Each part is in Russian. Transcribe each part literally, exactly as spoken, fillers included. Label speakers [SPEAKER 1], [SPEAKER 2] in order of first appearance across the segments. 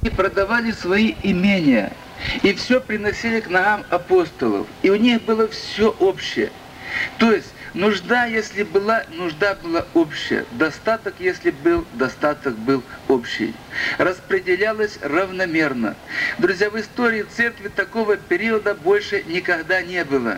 [SPEAKER 1] И продавали свои имения, и все приносили к ногам апостолов, и у них было все общее. То есть нужда, если была, нужда была общая, достаток, если был, достаток был общий. Распределялось равномерно. Друзья, в истории церкви такого периода больше никогда не было.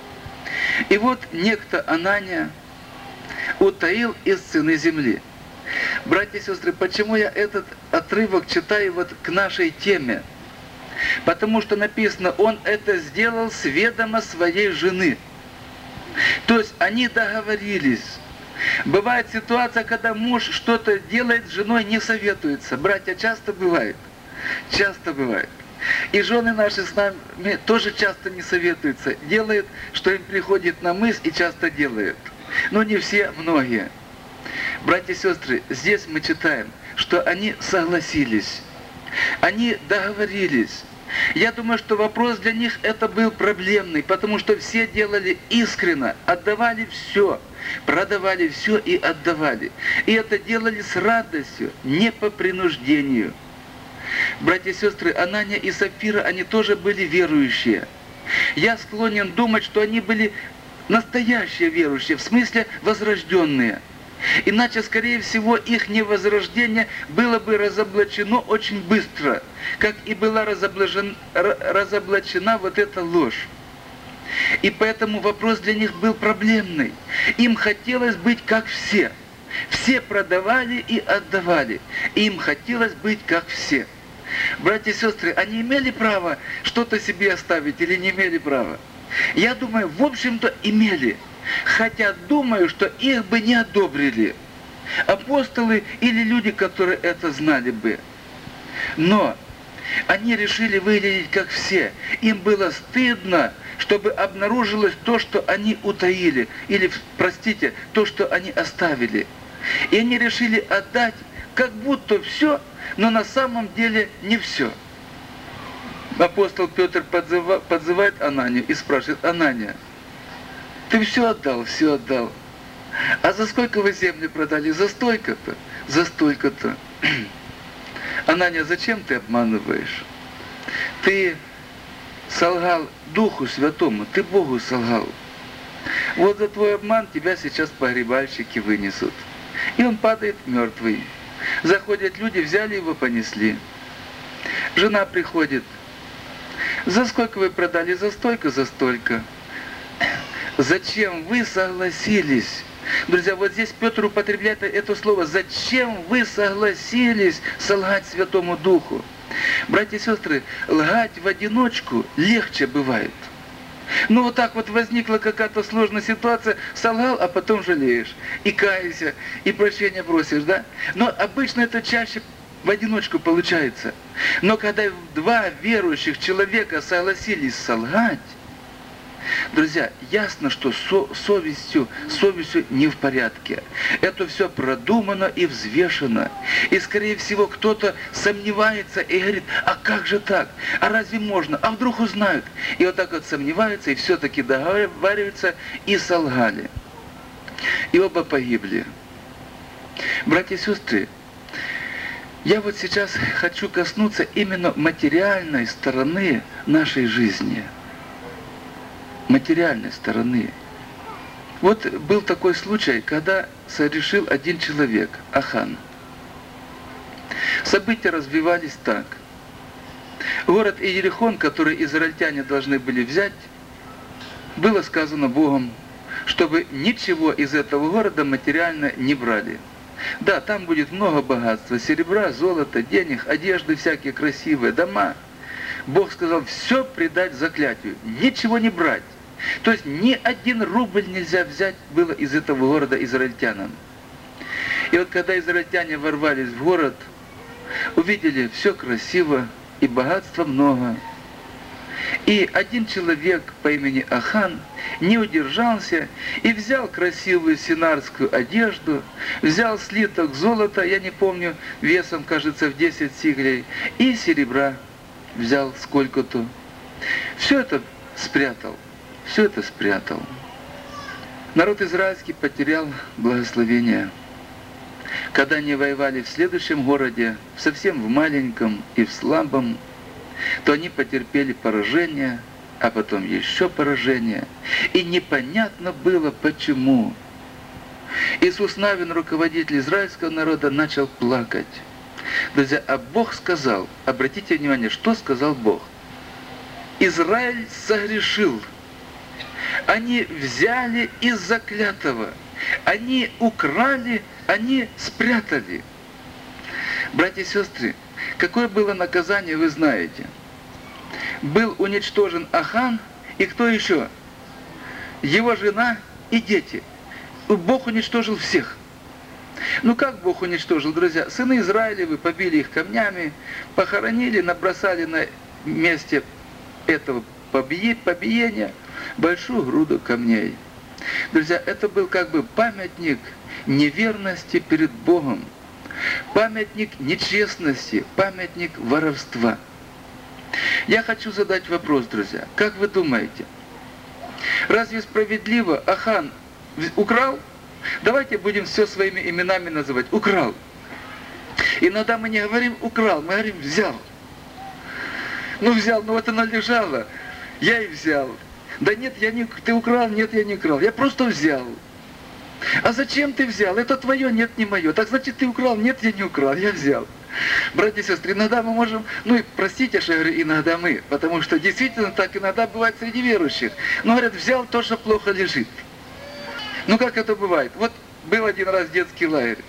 [SPEAKER 1] И вот некто Анания утаил из цены земли. Братья и сестры, почему я этот отрывок читаю вот к нашей теме? Потому что написано, он это сделал с ведома своей жены. То есть они договорились. Бывает ситуация, когда муж что-то делает, с женой не советуется. Братья, часто бывает. Часто бывает. И жены наши с нами тоже часто не советуются. Делают, что им приходит на мысль, и часто делают. Но не все, многие. Братья и сестры, здесь мы читаем, что они согласились. Они договорились. Я думаю, что вопрос для них это был проблемный, потому что все делали искренно, отдавали все, продавали все и отдавали. И это делали с радостью, не по принуждению. Братья и сестры, Анания и Сапфира, они тоже были верующие. Я склонен думать, что они были настоящие верующие, в смысле возрожденные. Иначе, скорее всего, их невозрождение было бы разоблачено очень быстро, как и была разоблачена, разоблачена вот эта ложь. И поэтому вопрос для них был проблемный. Им хотелось быть как все. Все продавали и отдавали. Им хотелось быть как все. Братья и сестры, они имели право что-то себе оставить или не имели права? Я думаю, в общем-то, имели. Хотя думаю, что их бы не одобрили апостолы или люди, которые это знали бы. Но они решили выглядеть как все. Им было стыдно, чтобы обнаружилось то, что они утаили, или, простите, то, что они оставили. И они решили отдать как будто все, но на самом деле не все. Апостол Петр подзыва, подзывает Ананию и спрашивает: Анания, ты все отдал, все отдал. А за сколько вы земли продали? За столько-то, за столько-то. Анания, зачем ты обманываешь? Ты солгал Духу Святому, ты Богу солгал. Вот за твой обман тебя сейчас погребальщики вынесут. И он падает мертвый. Заходят люди, взяли его, понесли. Жена приходит. За сколько вы продали? За столько, за столько. Зачем вы согласились? Друзья, вот здесь Петр употребляет это слово. Зачем вы согласились солгать Святому Духу? Братья и сестры, лгать в одиночку легче бывает. Ну вот так вот возникла какая-то сложная ситуация, солгал, а потом жалеешь. И каешься, и прощения просишь, да? Но обычно это чаще в одиночку получается. Но когда два верующих человека согласились солгать, друзья, ясно, что со совестью, совестью не в порядке. Это все продумано и взвешено. И, скорее всего, кто-то сомневается и говорит: а как же так? А разве можно? А вдруг узнают? И вот так вот сомневаются, и все-таки договариваются, и солгали. И оба погибли. Братья и сестры, я вот сейчас хочу коснуться именно материальной стороны нашей жизни. Материальной стороны. Вот был такой случай, когда сорешил один человек, Ахан. События развивались так. Город Иерихон, который израильтяне должны были взять, было сказано Богом, чтобы ничего из этого города материально не брали. Да, там будет много богатства, серебра, золота, денег, одежды всякие красивые, дома. Бог сказал: все предать заклятию, ничего не брать. То есть ни один рубль нельзя взять было из этого города израильтянам. И вот когда израильтяне ворвались в город, увидели все красиво и богатства много. И один человек по имени Ахан не удержался и взял красивую синарскую одежду, взял слиток золота, я не помню, весом, кажется, в десять сиклей, и серебра взял сколько-то. Все это спрятал. Все это спрятал. Народ израильский потерял благословение. когда они воевали в следующем городе, совсем в маленьком и в слабом, то они потерпели поражение, а потом еще поражение. И непонятно было, почему. Иисус Навин, руководитель израильского народа, начал плакать. Друзья, а Бог сказал, обратите внимание, что сказал Бог? Израиль согрешил. Они взяли из заклятого. Они украли, они спрятали. Братья и сестры, какое было наказание, вы знаете. Был уничтожен Ахан, и кто еще? Его жена и дети. Бог уничтожил всех. Ну как Бог уничтожил, друзья? Сыны Израилевы побили их камнями, похоронили, набросали на месте этого побиения большую груду камней. Друзья, это был как бы памятник неверности перед Богом, памятник нечестности, памятник воровства. Я хочу задать вопрос, друзья. Как вы думаете, разве справедливо Ахан украл? Давайте будем все своими именами называть. Украл. Иногда мы не говорим украл, мы говорим взял. Ну взял, ну вот она лежала, я и взял. Да нет, я не, ты украл, нет, я не украл, я просто взял. А зачем ты взял? Это твое, нет, не мое. Так значит, ты украл, нет, я не украл, я взял. Братья и сестры, иногда мы можем, ну и простите, что я говорю, иногда мы, потому что действительно так иногда бывает среди верующих. Но говорят, взял то, что плохо лежит. Ну как это бывает? Вот был один раз детский лагерь.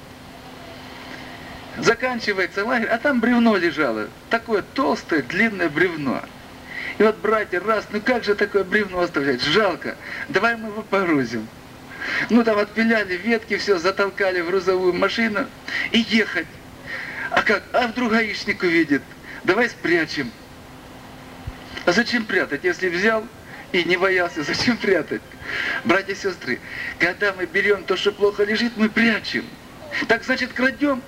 [SPEAKER 1] Заканчивается лагерь, а там бревно лежало. Такое толстое, длинное бревно. И вот братья, раз, ну как же такое бревно оставлять? Жалко. Давай мы его погрузим. Ну там отпиляли ветки, все, затолкали в грузовую машину и ехать. А как? А вдруг гаишник увидит? Давай спрячем. А зачем прятать, если взял и не боялся? Зачем прятать? Братья и сестры, когда мы берем то, что плохо лежит, мы прячем. Так значит, крадем.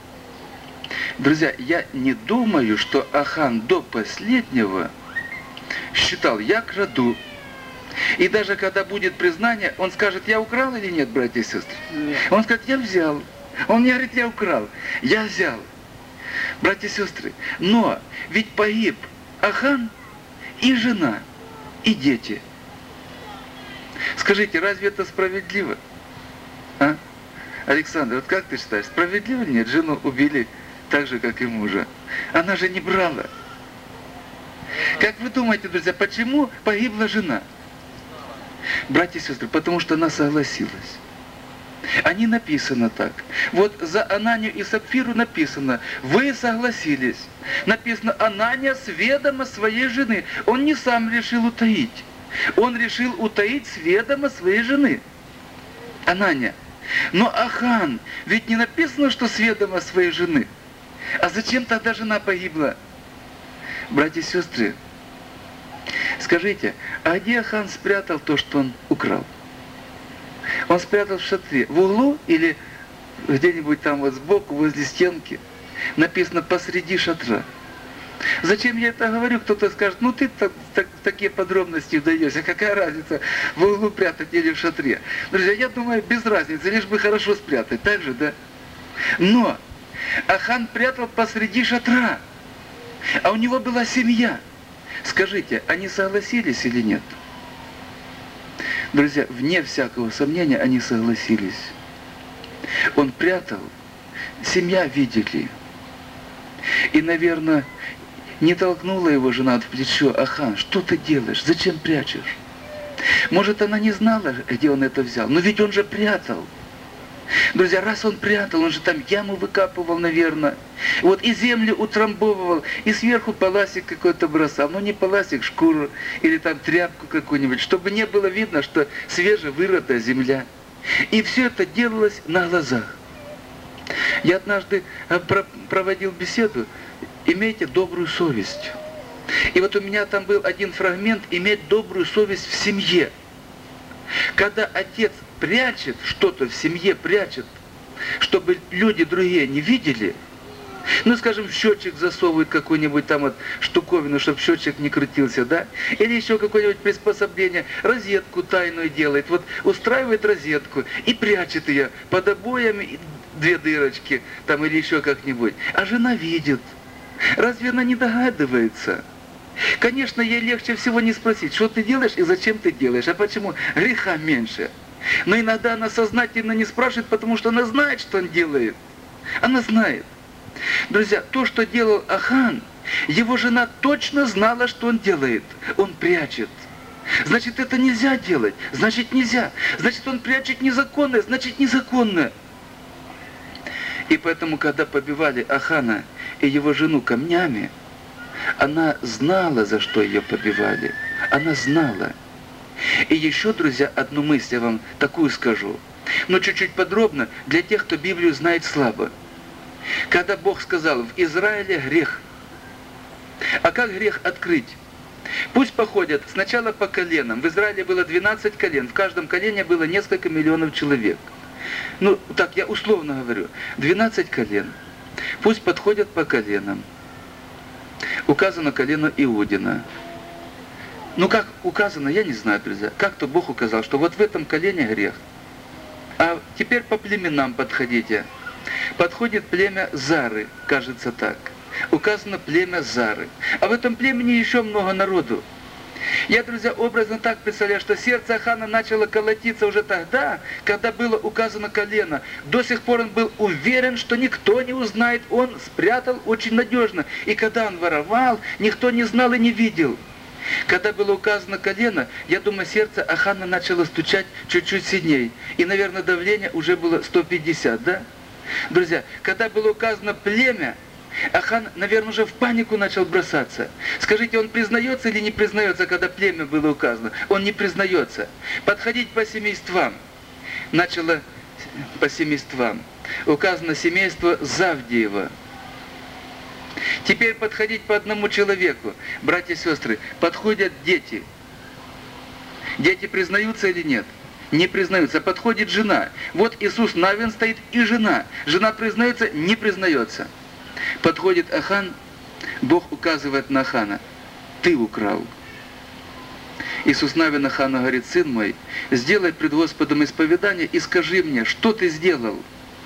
[SPEAKER 1] Друзья, я не думаю, что Ахан до последнего считал, я краду. И даже когда будет признание, он скажет, я украл или нет, братья и сестры? Нет. Он скажет, я взял. Он не говорит, я украл. Я взял. Братья и сестры, но ведь погиб Ахан и жена, и дети. Скажите, разве это справедливо? А? Александр, вот как ты считаешь, справедливо или нет? Жену убили так же, как и мужа. Она же не брала. Как вы думаете, друзья, почему погибла жена? Братья и сестры, потому что она согласилась. А не написано так. Вот за Ананию и Сапфиру написано, вы согласились. Написано, Анания с ведома своей жены. Он не сам решил утаить. Он решил утаить с ведома своей жены. Анания. Но Ахан, ведь не написано, что с ведома своей жены. А зачем тогда жена погибла? Братья и сестры, скажите, а где Ахан спрятал то, что он украл? Он спрятал в шатре, в углу или где-нибудь там вот сбоку, возле стенки? Написано посреди шатра. Зачем я это говорю? Кто-то скажет, ну ты так, так, такие подробности вдаешься, какая разница, в углу прятать или в шатре? Друзья, я думаю, без разницы, лишь бы хорошо спрятать, так же, да? Но Ахан прятал посреди шатра, а у него была семья. Скажите, они согласились или нет? Друзья, вне всякого сомнения они согласились. Он прятал, семья видели. И, наверное, не толкнула его жена в плечо, Ахан, что ты делаешь, зачем прячешь? Может, она не знала, где он это взял, но ведь он же прятал. Друзья, раз он прятал, он же там яму выкапывал, наверное, вот и землю утрамбовывал, и сверху паласик какой-то бросал, ну не паласик, шкуру, или там тряпку какую-нибудь, чтобы не было видно, что свежевырытая земля. И все это делалось на глазах. Я однажды проводил беседу, имейте добрую совесть. И вот у меня там был один фрагмент, иметь добрую совесть в семье. Когда отец прячет что-то в семье, прячет, чтобы люди другие не видели, ну, скажем, в счетчик засовывает какую-нибудь там вот штуковину, чтобы счетчик не крутился, да? Или еще какое-нибудь приспособление, розетку тайную делает, вот устраивает розетку и прячет ее под обоями, две дырочки, там или еще как-нибудь. А жена видит. Разве она не догадывается? Конечно, ей легче всего не спросить, что ты делаешь и зачем ты делаешь, а почему греха меньше. Но иногда она сознательно не спрашивает, потому что она знает, что он делает. Она знает. Друзья, то, что делал Ахан, его жена точно знала, что он делает. Он прячет. Значит, это нельзя делать. Значит, нельзя. Значит, он прячет незаконное. Значит, незаконное. И поэтому, когда побивали Ахана и его жену камнями, она знала, за что ее побивали. Она знала. И еще, друзья, одну мысль я вам такую скажу. Но чуть-чуть подробно для тех, кто Библию знает слабо. Когда Бог сказал, в Израиле грех. А как грех открыть? Пусть походят сначала по коленам. В Израиле было двенадцать колен. В каждом колене было несколько миллионов человек. Ну, так, я условно говорю. двенадцать колен. Пусть подходят по коленам. Указано колено Иудина. Ну, как указано, я не знаю, друзья. Как-то Бог указал, что вот в этом колене грех. А теперь по племенам подходите. Подходит племя Зары, кажется так. Указано племя Зары. А в этом племени еще много народу. Я, друзья, образно так представляю, что сердце Ахана начало колотиться уже тогда, когда было указано колено. До сих пор он был уверен, что никто не узнает. Он спрятал очень надежно. И когда он воровал, никто не знал и не видел. Когда было указано колено, я думаю, сердце Ахана начало стучать чуть-чуть сильней. И, наверное, давление уже было сто пятьдесят, да? Друзья, когда было указано племя, Ахан, наверное, уже в панику начал бросаться. Скажите, он признается или не признается, когда племя было указано? Он не признается. Подходить по семействам. Начало по семействам. Указано семейство Завдиева. Теперь подходить по одному человеку. Братья и сестры, подходят дети. Дети признаются или нет? Не признаются. Подходит жена. Вот Иисус Навин стоит и жена. Жена признается, не признается. Подходит Ахан, Бог указывает на Ахана. Ты украл. Иисус Навин Ахану говорит, сын мой, сделай пред Господом исповедание и скажи мне, что ты сделал.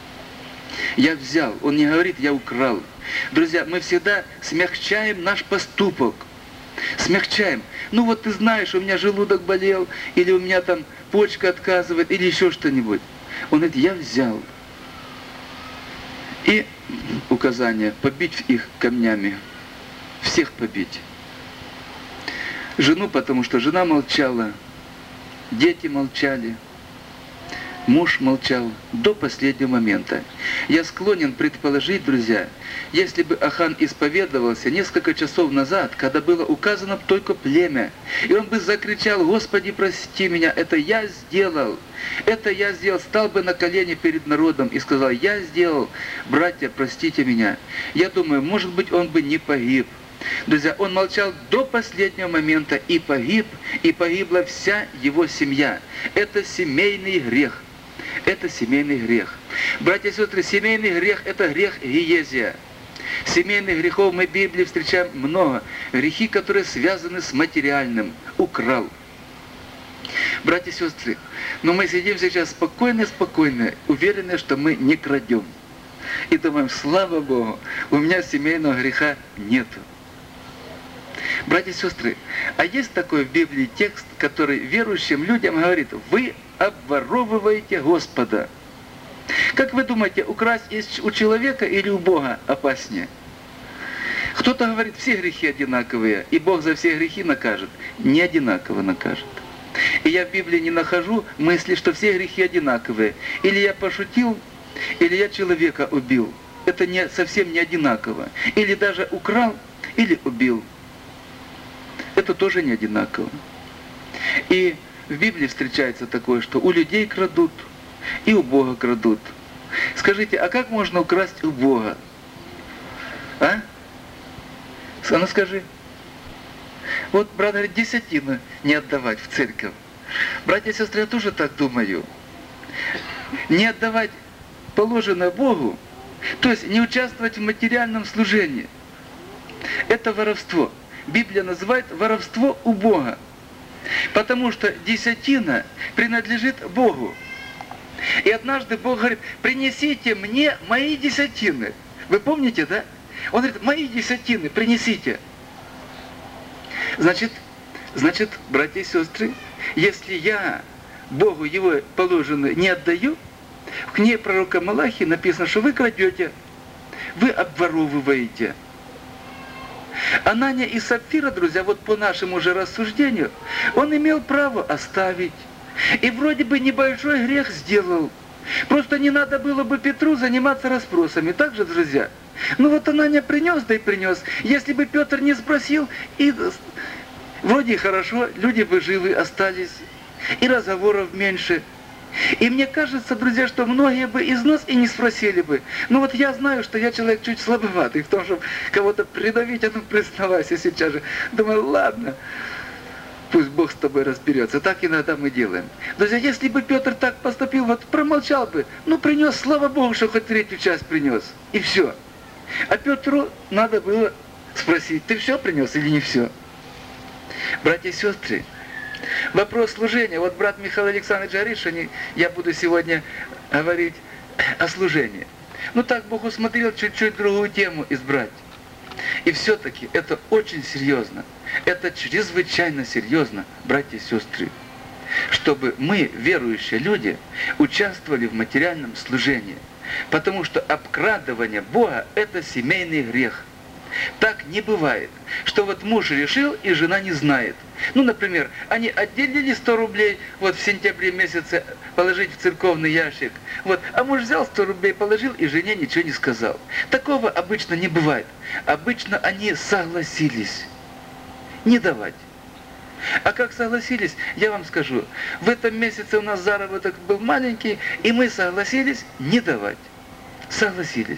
[SPEAKER 1] Я взял. Он не говорит, я украл. Друзья, мы всегда смягчаем наш поступок. Смягчаем. Ну вот ты знаешь, у меня желудок болел, или у меня там почка отказывает, или еще что-нибудь. Он говорит, я взял. И указание побить их камнями. Всех побить. Жену, потому что жена молчала, дети молчали. Муж молчал до последнего момента. Я склонен предположить, друзья, если бы Ахан исповедовался несколько часов назад, когда было указано только племя, и он бы закричал, «Господи, прости меня, это я сделал, это я сделал», стал бы на колени перед народом и сказал, «Я сделал, братья, простите меня». Я думаю, может быть, он бы не погиб. Друзья, он молчал до последнего момента и погиб, и погибла вся его семья. Это семейный грех. Это семейный грех. Братья и сестры, семейный грех – это грех Гиезия. Семейных грехов мы в Библии встречаем много. Грехи, которые связаны с материальным. Украл. Братья и сестры, но мы сидим сейчас спокойно-спокойно, уверены, что мы не крадем. И думаем, слава Богу, у меня семейного греха нету. Братья и сестры, а есть такой в Библии текст, который верующим людям говорит, вы обворовываете Господа. Как вы думаете, украсть у человека или у Бога опаснее? Кто-то говорит, все грехи одинаковые, и Бог за все грехи накажет. Не одинаково накажет. И я в Библии не нахожу мысли, что все грехи одинаковые. Или я пошутил, или я человека убил. Это не, совсем не одинаково. Или даже украл, или убил. Это тоже не одинаково. И в Библии встречается такое, что у людей крадут, и у Бога крадут. Скажите, а как можно украсть у Бога? А? А ну скажи. Вот брат говорит, десятину не отдавать в церковь. Братья и сестры, я тоже так думаю. Не отдавать положенное Богу, то есть не участвовать в материальном служении. Это воровство. Библия называет воровство у Бога. Потому что десятина принадлежит Богу. И однажды Бог говорит, принесите мне мои десятины. Вы помните, да? Он говорит, мои десятины принесите. Значит, значит, братья и сестры, если я Богу его положенное не отдаю, в книге пророка Малахии написано, что вы крадете, вы обворовываете. Анания и Сапфира, друзья, вот по нашему же рассуждению, он имел право оставить. И вроде бы небольшой грех сделал. Просто не надо было бы Петру заниматься расспросами. Так же, друзья? Ну вот Анания принес, да и принес. Если бы Петр не спросил, и вроде и хорошо, люди бы живы остались. И разговоров меньше. И мне кажется, друзья, что многие бы из нас и не спросили бы. Ну вот я знаю, что я человек чуть слабоватый в том, чтобы кого-то придавить, а ну признавайся сейчас же. Думаю, ладно, пусть Бог с тобой разберется. Так иногда мы делаем. Друзья, если бы Петр так поступил, вот промолчал бы, ну принес, слава Богу, что хоть третью часть принес. И все. А Петру надо было спросить, ты все принес или не все? Братья и сестры, вопрос служения. Вот брат Михаил Александрович говорит, что не, я буду сегодня говорить о служении. Ну так Бог усмотрел чуть-чуть другую тему избрать. И все-таки это очень серьезно. Это чрезвычайно серьезно, братья и сестры. Чтобы мы, верующие люди, участвовали в материальном служении. Потому что обкрадывание Бога – это семейный грех. Так не бывает, что вот муж решил, и жена не знает. Ну, например, они отделили сто рублей вот в сентябре месяце положить в церковный ящик. Вот, а муж взял сто рублей, положил, и жене ничего не сказал. Такого обычно не бывает. Обычно они согласились не давать. А как согласились, я вам скажу. В этом месяце у нас заработок был маленький, и мы согласились не давать. Согласились.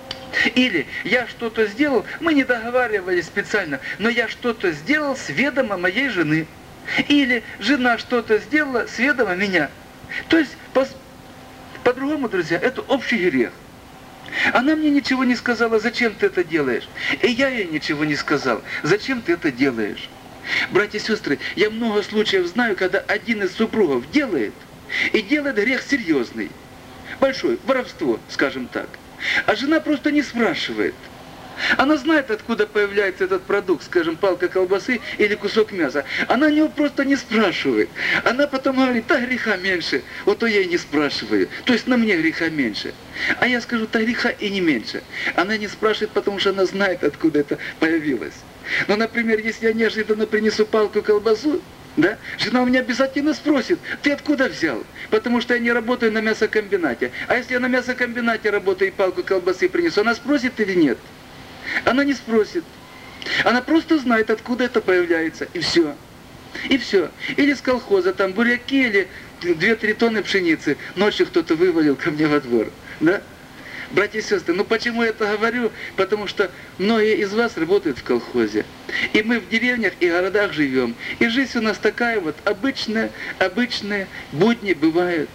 [SPEAKER 1] Или я что-то сделал, мы не договаривались специально, но я что-то сделал с ведома моей жены. Или жена что-то сделала с ведома меня. То есть, по, по-другому, друзья, это общий грех. Она мне ничего не сказала, зачем ты это делаешь? И я ей ничего не сказал, зачем ты это делаешь? Братья и сестры, я много случаев знаю, когда один из супругов делает, и делает грех серьезный, большой, воровство, скажем так. А жена просто не спрашивает. Она знает, откуда появляется этот продукт, скажем, палка колбасы или кусок мяса. Она него просто не спрашивает. Она потом говорит, да греха меньше, вот то я и не спрашиваю. То есть на мне греха меньше. А я скажу, да греха и не меньше. Она не спрашивает, потому что она знает, откуда это появилось. Но, например, если я неожиданно принесу палку колбасу, да, жена у меня обязательно спросит, ты откуда взял? Потому что я не работаю на мясокомбинате. А если я на мясокомбинате работаю и палку колбасы принесу, она спросит или нет? Она не спросит. Она просто знает, откуда это появляется. И все. И все. Или с колхоза, там буряки, или две-три тонны пшеницы. Ночью кто-то вывалил ко мне во двор. Да? Братья и сестры, ну почему я это говорю? Потому что многие из вас работают в колхозе. И мы в деревнях и городах живем. И жизнь у нас такая вот обычная, обычные будни бывают.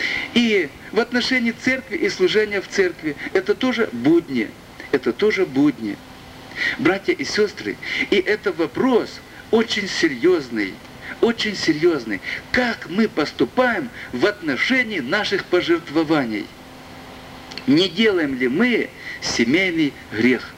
[SPEAKER 1] И в отношении церкви и служения в церкви это тоже будни. Это тоже будни. Братья и сестры, и это вопрос очень серьезный, очень серьезный. Как мы поступаем в отношении наших пожертвований? Не делаем ли мы семейный грех?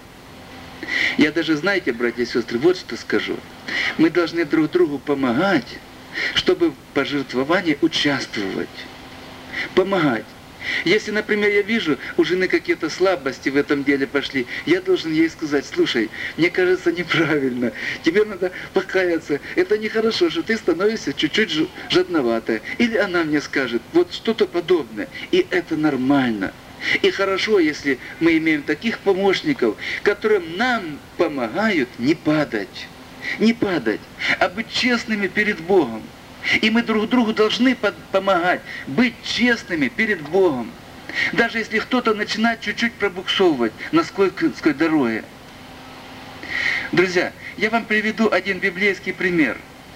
[SPEAKER 1] Я даже, знаете, братья и сестры, вот что скажу. Мы должны друг другу помогать, чтобы в пожертвовании участвовать. Помогать. Если, например, я вижу, у жены какие-то слабости в этом деле пошли, я должен ей сказать, слушай, мне кажется неправильно, тебе надо покаяться, это нехорошо, что ты становишься чуть-чуть жадноватая. Или она мне скажет, вот что-то подобное, и это нормально. И хорошо, если мы имеем таких помощников, которым нам помогают не падать, не падать, а быть честными перед Богом. И мы друг другу должны помогать, быть честными перед Богом. Даже если кто-то начинает чуть-чуть пробуксовывать на скользкой дороге. Друзья, я вам приведу один библейский пример.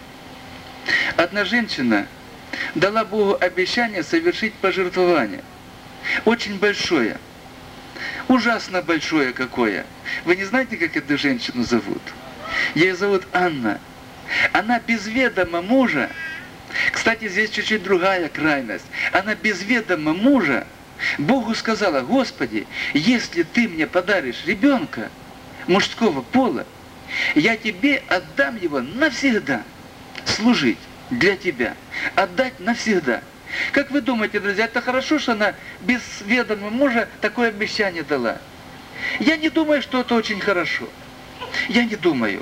[SPEAKER 1] Одна женщина дала Богу обещание совершить пожертвование. Очень большое. Ужасно большое какое. Вы не знаете, как эту женщину зовут? Ее зовут Анна. Она без ведома мужа Кстати, здесь чуть-чуть другая крайность. Она без ведома мужа Богу сказала: Господи, если Ты мне подаришь ребенка мужского пола, я Тебе отдам его навсегда, служить для Тебя, отдать навсегда. Как вы думаете, друзья, это хорошо, что она без ведома мужа такое обещание дала? Я не думаю, что это очень хорошо. Я не думаю.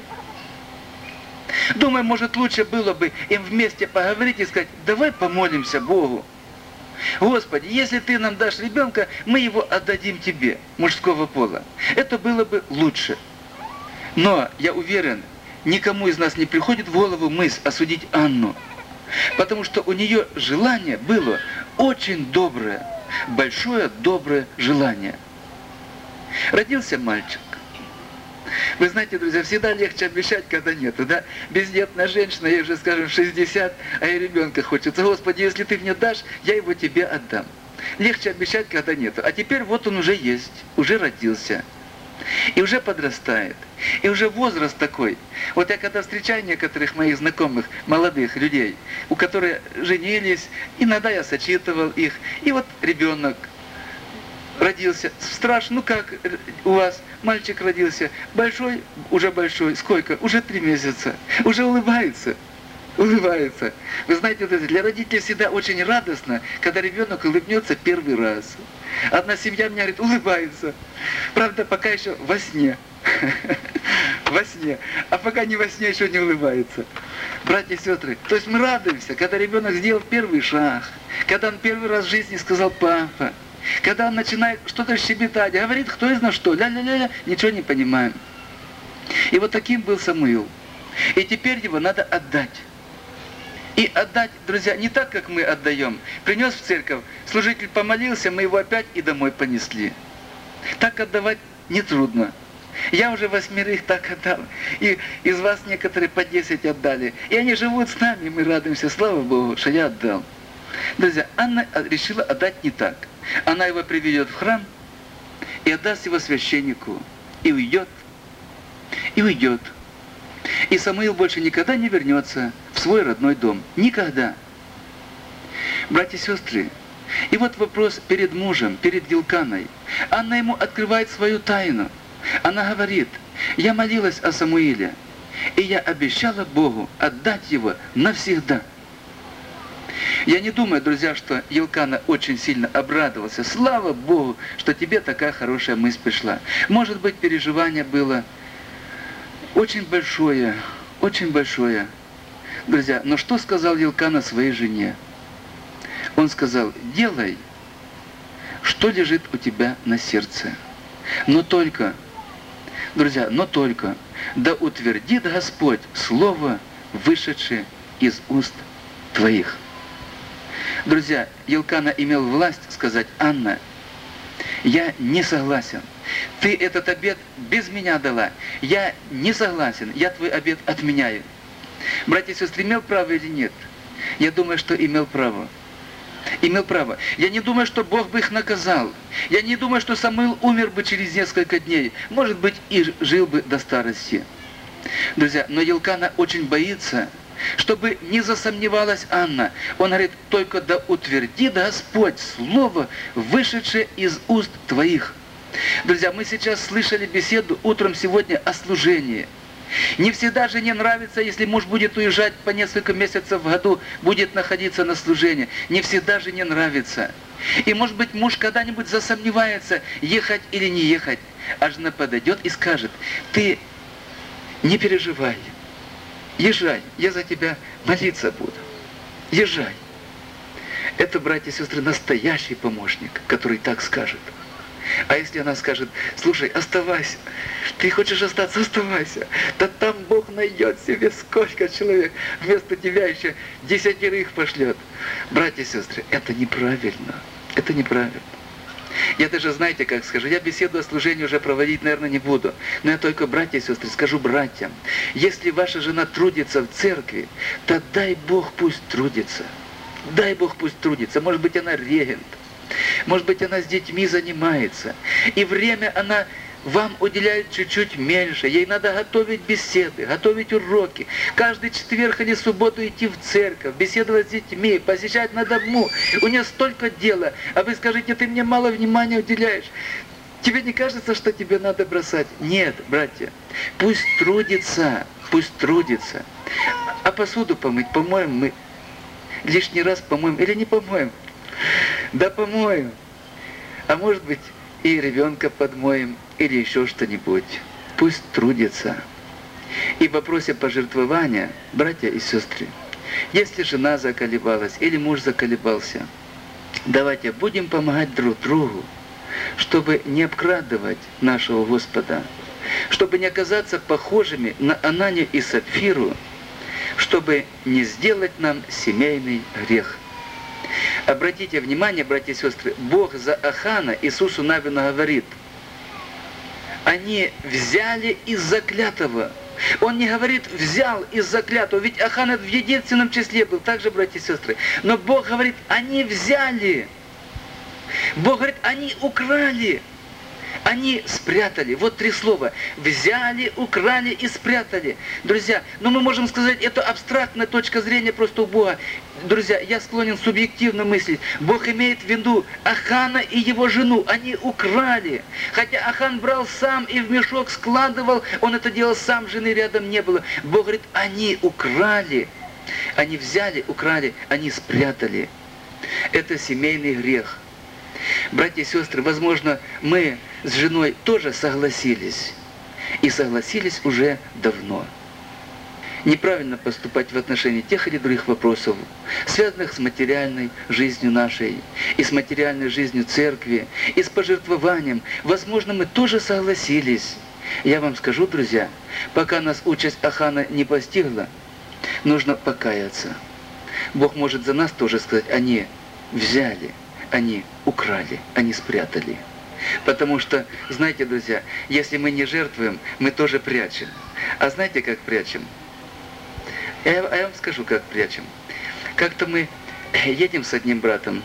[SPEAKER 1] Думаю, может, лучше было бы им вместе поговорить и сказать: давай помолимся Богу. Господи, если Ты нам дашь ребенка, мы его отдадим Тебе, мужского пола. Это было бы лучше. Но, я уверен, никому из нас не приходит в голову мысль осудить Анну. Потому что у нее желание было очень доброе, большое доброе желание. Родился мальчик. Вы знаете, друзья, всегда легче обещать, когда нету, да? Бездетная женщина, ей уже, скажем, шестьдесят, а ей ребенка хочется. Господи, если Ты мне дашь, я его Тебе отдам. Легче обещать, когда нету. А теперь вот он уже есть, уже родился. И уже подрастает. И уже возраст такой. Вот я когда встречаю некоторых моих знакомых, молодых людей, у которых женились, иногда я сочетывал их, и вот ребенок родился. Страшно, ну как у вас мальчик родился? Большой, уже большой, сколько? Уже три месяца. Уже улыбается. Улыбается. Вы знаете, для родителей всегда очень радостно, когда ребенок улыбнется первый раз. Одна семья мне говорит: улыбается. Правда, пока еще во сне. Во сне. А пока не во сне, еще не улыбается. Братья и сестры, то есть мы радуемся, когда ребенок сделал первый шаг, когда он первый раз в жизни сказал «папа», когда он начинает что-то щебетать, говорит кто из нас что, ля-ля-ля-ля, ничего не понимаем. И вот таким был Самуил. И теперь его надо отдать. И отдать, друзья, не так, как мы отдаем. Принес в церковь, служитель помолился, мы его опять и домой понесли. Так отдавать нетрудно. Я уже восьмерых так отдал. И из вас некоторые по десять отдали. И они живут с нами, и мы радуемся. Слава Богу, что я отдал. Друзья, Анна решила отдать не так. Она его приведет в храм и отдаст его священнику. И уйдет. И уйдет. И Самуил больше никогда не вернется в свой родной дом. Никогда. Братья и сестры, и вот вопрос перед мужем, перед Елканой. Анна ему открывает свою тайну. Она говорит: я молилась о Самуиле, и я обещала Богу отдать его навсегда. Я не думаю, друзья, что Елкана очень сильно обрадовался. Слава Богу, что тебе такая хорошая мысль пришла. Может быть, переживание было очень большое, очень большое. Друзья, но что сказал Елкана своей жене? Он сказал: делай, что лежит у тебя на сердце. Но только, друзья, но только, да утвердит Господь слово, вышедшее из уст твоих. Друзья, Елкана имел власть сказать: Анна, я не согласен. Ты этот обет без меня дала. Я не согласен. Я твой обет отменяю. Братья и сестры, имел право или нет? Я думаю, что имел право. Имел право. Я не думаю, что Бог бы их наказал. Я не думаю, что Самуил умер бы через несколько дней. Может быть, и жил бы до старости. Друзья, но Елкана очень боится, чтобы не засомневалась Анна. Он говорит: только да утвердит Господь слово, вышедшее из уст твоих. Друзья, мы сейчас слышали беседу утром сегодня о служении. Не всегда жене нравится, если муж будет уезжать по несколько месяцев в году, будет находиться на служении. Не всегда жене нравится. И может быть муж когда-нибудь засомневается, ехать или не ехать. А жена подойдет и скажет: ты не переживай, езжай, я за тебя молиться буду. Езжай. Это, братья и сестры, настоящий помощник, который так скажет. А если она скажет: слушай, оставайся, ты хочешь остаться, оставайся, да там Бог найдет себе сколько человек, вместо тебя еще десятерых пошлет. Братья и сестры, это неправильно, это неправильно. Я даже, знаете, как скажу, я беседу о служении уже проводить, наверное, не буду, но я только, братья и сестры, скажу братьям: если ваша жена трудится в церкви, то дай Бог пусть трудится, дай Бог пусть трудится, может быть, она регент. Может быть, она с детьми занимается. И время она вам уделяют чуть-чуть меньше, ей надо готовить беседы, готовить уроки, каждый четверг или субботу идти в церковь, беседовать с детьми, посещать на дому, у нее столько дела, а вы скажите, ты мне мало внимания уделяешь. Тебе не кажется, что тебе надо бросать? Нет, братья, пусть трудится, пусть трудится. А посуду помыть, помоем мы, лишний раз помоем или не помоем? Да помоем. А может быть, и ребенка подмоем, или еще что-нибудь. Пусть трудится. И в вопросе пожертвования, братья и сестры, если жена заколебалась или муж заколебался, давайте будем помогать друг другу, чтобы не обкрадывать нашего Господа, чтобы не оказаться похожими на Ананию и Сапфиру, чтобы не сделать нам семейный грех. Обратите внимание, братья и сестры, Бог за Ахана Иисусу Навину говорит, они взяли из заклятого. Он не говорит, взял из заклятого, ведь Ахан в единственном числе был, так же, братья и сестры. Но Бог говорит, они взяли. Бог говорит, они украли. Они спрятали. Вот три слова. Взяли, украли и спрятали. Друзья, но мы можем сказать, это абстрактная точка зрения просто у Бога. Друзья, я склонен субъективно мыслить. Бог имеет в виду Ахана и его жену. Они украли. Хотя Ахан брал сам и в мешок складывал, он это делал сам, жены рядом не было. Бог говорит, они украли. Они взяли, украли, они спрятали. Это семейный грех. Братья и сестры, возможно, мы с женой тоже согласились. И согласились уже давно. Неправильно поступать в отношении тех или других вопросов, связанных с материальной жизнью нашей, и с материальной жизнью церкви, и с пожертвованием. Возможно, мы тоже согласились. Я вам скажу, друзья, пока нас участь Ахана не постигла, нужно покаяться. Бог может за нас тоже сказать, они взяли. Они украли, они спрятали. Потому что, знаете, друзья, если мы не жертвуем, мы тоже прячем. А знаете, как прячем? Я, я вам скажу, как прячем. Как-то мы едем с одним братом,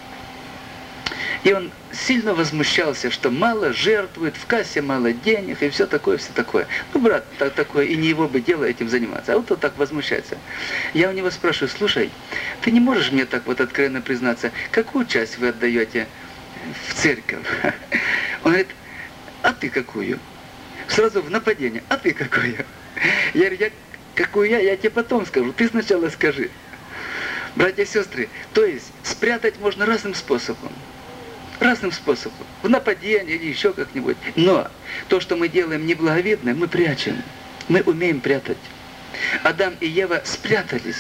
[SPEAKER 1] и он сильно возмущался, что мало жертвует, в кассе мало денег, и все такое, все такое. Ну, брат, так, такое, и не его бы дело этим заниматься. А вот он так возмущается. Я у него спрашиваю, слушай, ты не можешь мне так вот откровенно признаться, какую часть вы отдаете в церковь? Он говорит, а ты какую? Сразу в нападение, а ты какую? Я говорю, я, какую я, я тебе потом скажу, ты сначала скажи. Братья и сестры, то есть спрятать можно разным способом. Разным способом. В нападении или еще как-нибудь. Но то, что мы делаем неблаговидное, мы прячем. Мы умеем прятать. Адам и Ева спрятались.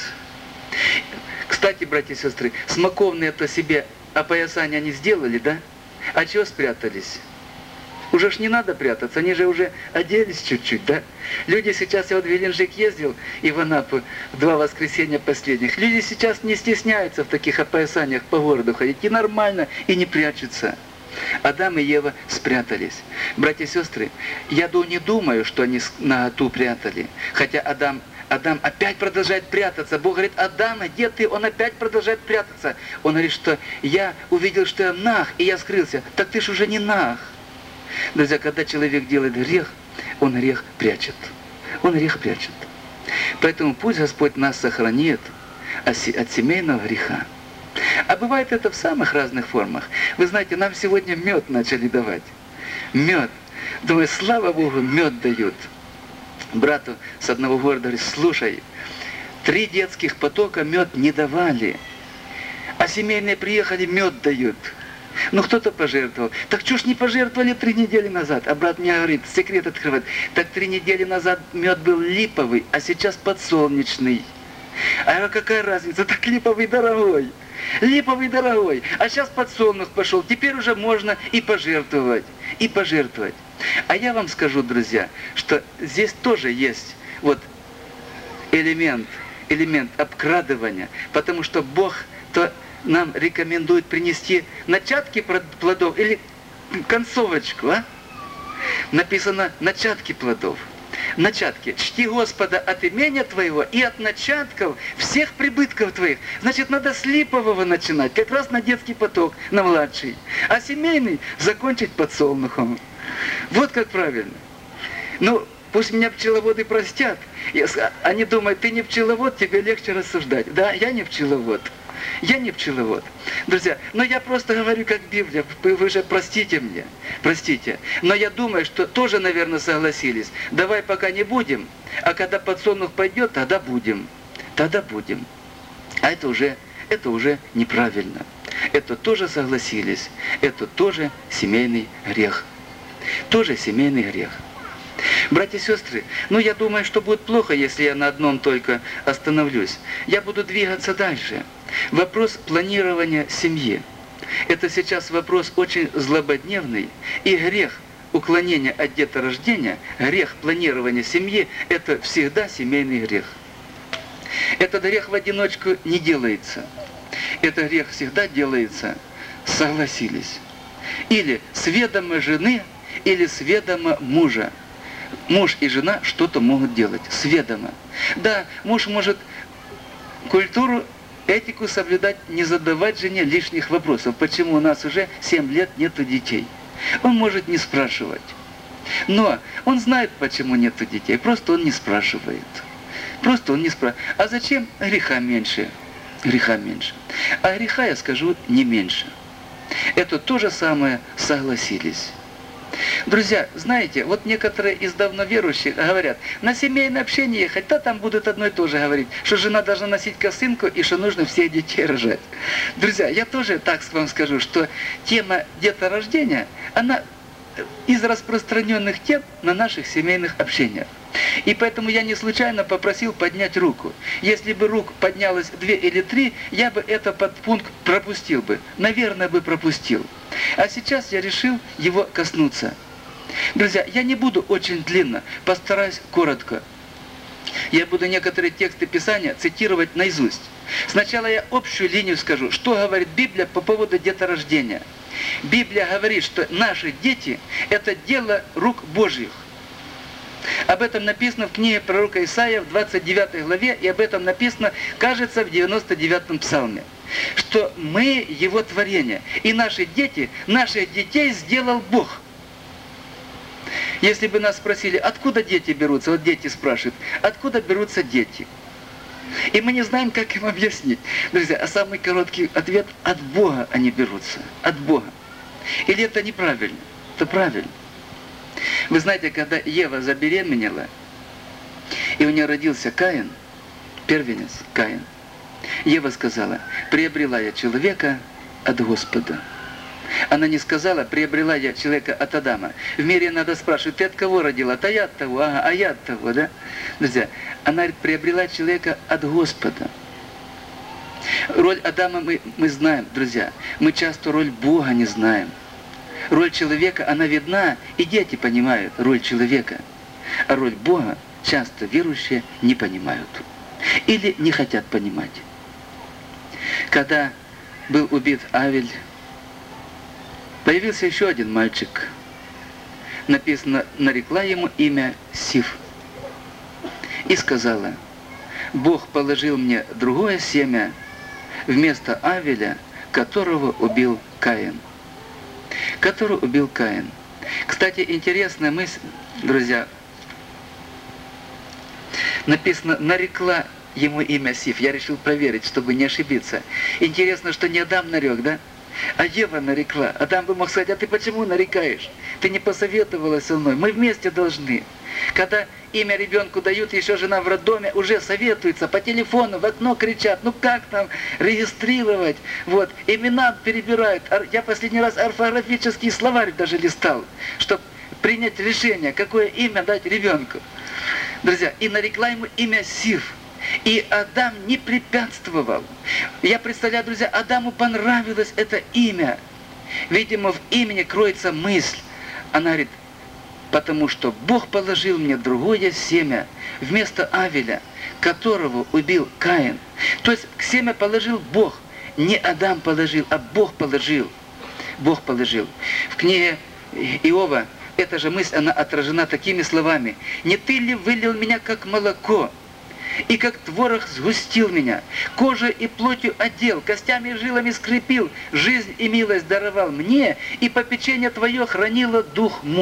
[SPEAKER 1] Кстати, братья и сестры, смоковные-то себе опоясание они сделали, да? А чего спрятались? Уже ж не надо прятаться, они же уже оделись чуть-чуть, да? Люди сейчас, я вот в Геленджик ездил, и в Анапу, два воскресенья последних, люди сейчас не стесняются в таких опоясаниях по городу ходить, и нормально, и не прячутся. Адам и Ева спрятались. Братья и сестры, я не думаю, что они наготу прятали, хотя Адам... Адам опять продолжает прятаться. Бог говорит, Адам, где ты? Он опять продолжает прятаться. Он говорит, что я увидел, что я наг, и я скрылся. Так ты ж уже не наг. Друзья, когда человек делает грех, он грех прячет. Он грех прячет. Поэтому пусть Господь нас сохранит от семейного греха. А бывает это в самых разных формах. Вы знаете, нам сегодня мед начали давать. Мед. Думаю, слава Богу, мед дают. Брату с одного города говорит, слушай, три детских потока мед не давали, а семейные приехали, мед дают. Ну кто-то пожертвовал. Так что ж не пожертвовали три недели назад? А брат мне говорит, секрет открывает. Так три недели назад мед был липовый, а сейчас подсолнечный. А я говорю, какая разница? Так липовый дорогой. Липовый дорогой. А сейчас подсолнух пошел. Теперь уже можно и пожертвовать. И пожертвовать. А я вам скажу, друзья, что здесь тоже есть вот элемент, элемент обкрадывания, потому что Бог то нам рекомендует принести начатки плодов или концовочку, а? Написано начатки плодов. Начатки. Чти Господа от имения твоего и от начатков всех прибытков твоих. Значит, надо с липового начинать, как раз на детский поток, на младший. А семейный закончить подсолнухом. Вот как правильно. Ну, пусть меня пчеловоды простят. Они думают, ты не пчеловод, тебе легче рассуждать. Да, я не пчеловод. Я не пчеловод. Друзья, но я просто говорю как Библия. Вы, вы же простите мне. Простите. Но я думаю, что тоже, наверное, согласились. Давай пока не будем, а когда подсолнух пойдет, тогда будем. Тогда будем. А это уже, это уже неправильно. Это тоже согласились. Это тоже семейный грех. Тоже семейный грех. Братья и сестры, ну я думаю, что будет плохо, если я на одном только остановлюсь. Я буду двигаться дальше. Вопрос планирования семьи. Это сейчас вопрос очень злободневный. И грех уклонения от деторождения, грех планирования семьи, это всегда семейный грех. Этот грех в одиночку не делается. Этот грех всегда делается, согласились. Или с ведома жены, или с ведома мужа. Муж и жена что-то могут делать, с ведома. Да, муж может культуру, этику соблюдать, не задавать жене лишних вопросов. Почему у нас уже семь лет нету детей? Он может не спрашивать. Но он знает, почему нету детей, просто он не спрашивает. Просто он не спрашивает. А зачем? Греха меньше. Греха меньше. А греха, я скажу, не меньше. Это то же самое согласились. Друзья, знаете, вот некоторые из давно верующих говорят, на семейное общение ехать, да там будут одно и то же говорить, что жена должна носить косынку и что нужно всех детей рожать. Друзья, я тоже так вам скажу, что тема деторождения, она из распространенных тем на наших семейных общениях. И поэтому я не случайно попросил поднять руку. Если бы рук поднялось две или три, я бы этот подпункт пропустил бы. Наверное, бы пропустил. А сейчас я решил его коснуться. Друзья, я не буду очень длинно, постараюсь коротко. Я буду некоторые тексты Писания цитировать наизусть. Сначала я общую линию скажу, что говорит Библия по поводу деторождения. Библия говорит, что наши дети – это дело рук Божьих. Об этом написано в книге пророка Исаия в двадцать девятой главе, и об этом написано, кажется, в девяносто девятом псалме, что мы Его творение, и наши дети, наших детей сделал Бог. Если бы нас спросили, откуда дети берутся, вот дети спрашивают, откуда берутся дети? И мы не знаем, как им объяснить. Друзья, а самый короткий ответ – от Бога они берутся, от Бога. Или это неправильно? Это правильно. Вы знаете, когда Ева забеременела, и у нее родился Каин, первенец Каин, Ева сказала, приобрела я человека от Господа. Она не сказала, приобрела я человека от Адама. В мире надо спрашивать, ты от кого родила? А я от того, ага, а я от того, да? Друзья, она говорит, приобрела человека от Господа. Роль Адама мы, мы знаем, друзья. Мы часто роль Бога не знаем. Роль человека, она видна, и дети понимают роль человека. А роль Бога часто верующие не понимают. Или не хотят понимать. Когда был убит Авель, появился еще один мальчик. Написано, нарекла ему имя Сиф. И сказала, Бог положил мне другое семя вместо Авеля, которого убил Каин. Который убил Каин. Кстати, интересная мысль, друзья. Написано, нарекла ему имя Сиф. Я решил проверить, чтобы не ошибиться. Интересно, что не Адам нарек, да? А Ева нарекла. Адам бы мог сказать, а ты почему нарекаешь? Ты не посоветовала со мной. Мы вместе должны. Когда имя ребенку дают, еще жена в роддоме уже советуется, по телефону, в окно кричат, ну как там регистрировать, вот, имена перебирают. Я последний раз орфографический словарь даже листал, чтобы принять решение, какое имя дать ребенку. Друзья, и нарекла ему имя Сиф. И Адам не препятствовал. Я представляю, друзья, Адаму понравилось это имя. Видимо, в имени кроется мысль. Она говорит, потому что Бог положил мне другое семя вместо Авеля, которого убил Каин. То есть семя положил Бог. Не Адам положил, а Бог положил. Бог положил. В книге Иова эта же мысль, она отражена такими словами. «Не ты ли вылил меня, как молоко, и как творог сгустил меня, кожей и плотью одел, костями и жилами скрепил, жизнь и милость даровал мне, и попечение Твое хранило дух мой».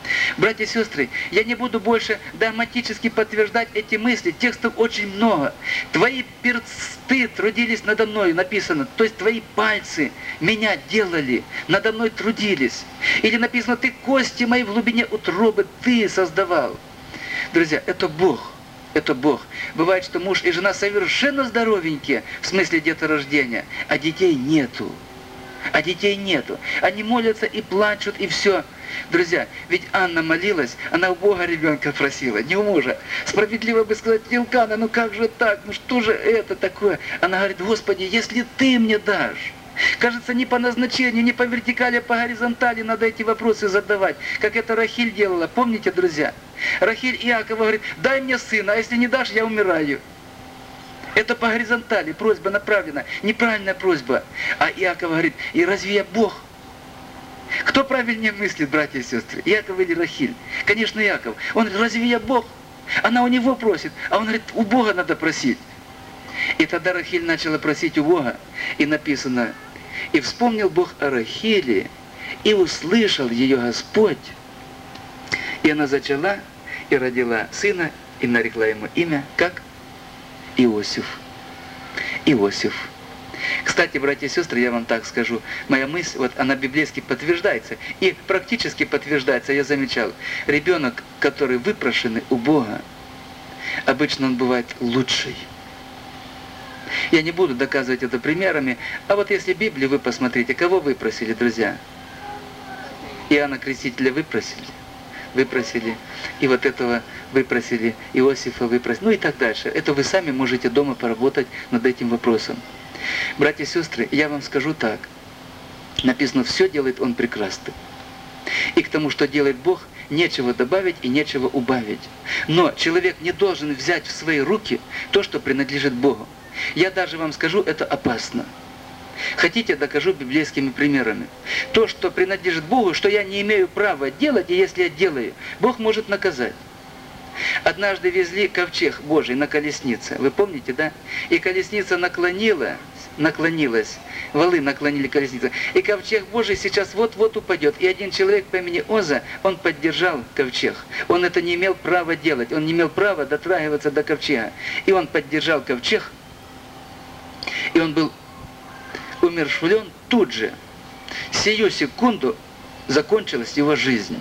[SPEAKER 1] Братья и сестры, я не буду больше догматически подтверждать эти мысли, текстов очень много. Твои персты трудились надо мной, написано, то есть твои пальцы меня делали, надо мной трудились. Или написано, ты кости мои в глубине утробы, ты создавал. Друзья, это Бог. Это Бог. Бывает, что муж и жена совершенно здоровенькие, в смысле деторождения, а детей нету. А детей нету. Они молятся и плачут, и все. Друзья, ведь Анна молилась, она у Бога ребенка просила, не у мужа. Справедливо бы сказать, Илкана, ну как же так, ну что же это такое? Она говорит, Господи, если Ты мне дашь. Кажется, не по назначению, не по вертикали, а по горизонтали надо эти вопросы задавать, как это Рахиль делала. Помните, друзья? Рахиль Иакова говорит, дай мне сына, а если не дашь, я умираю. Это по горизонтали, просьба направлена, неправильная просьба. А Иаков говорит, и разве я Бог? Кто правильнее мыслит, братья и сестры, Иаков или Рахиль? Конечно, Иаков. Он говорит, разве я Бог? Она у него просит, а он говорит, у Бога надо просить. И тогда Рахиль начала просить у Бога, и написано, и вспомнил Бог о Рахиле, и услышал ее Господь. И она зачала, и родила сына, и нарекла ему имя, как Иосиф. Иосиф. Кстати, братья и сестры, я вам так скажу, моя мысль, вот она библейски подтверждается, и практически подтверждается, я замечал, ребенок, который выпрошенный у Бога, обычно он бывает лучший. Я не буду доказывать это примерами, а вот если Библию вы посмотрите, кого выпросили, друзья? Иоанна Крестителя выпросили, выпросили, и вот этого выпросили, Иосифа выпросили, ну и так дальше. Это вы сами можете дома поработать над этим вопросом. Братья и сестры, я вам скажу так. Написано, все делает Он прекрасно. И к тому, что делает Бог, нечего добавить и нечего убавить. Но человек не должен взять в свои руки то, что принадлежит Богу. Я даже вам скажу, это опасно. Хотите, докажу библейскими примерами. То, что принадлежит Богу, что я не имею права делать, и если я делаю, Бог может наказать. Однажды везли ковчег Божий на колеснице. Вы помните, да? И колесница наклонила, наклонилась. Валы наклонили колесницу. И ковчег Божий сейчас вот-вот упадет. И один человек по имени Оза, он поддержал ковчег. Он это не имел права делать. Он не имел права дотрагиваться до ковчега. И он поддержал ковчег. И он был умершвлен тут же. Сию секунду закончилась его жизнь.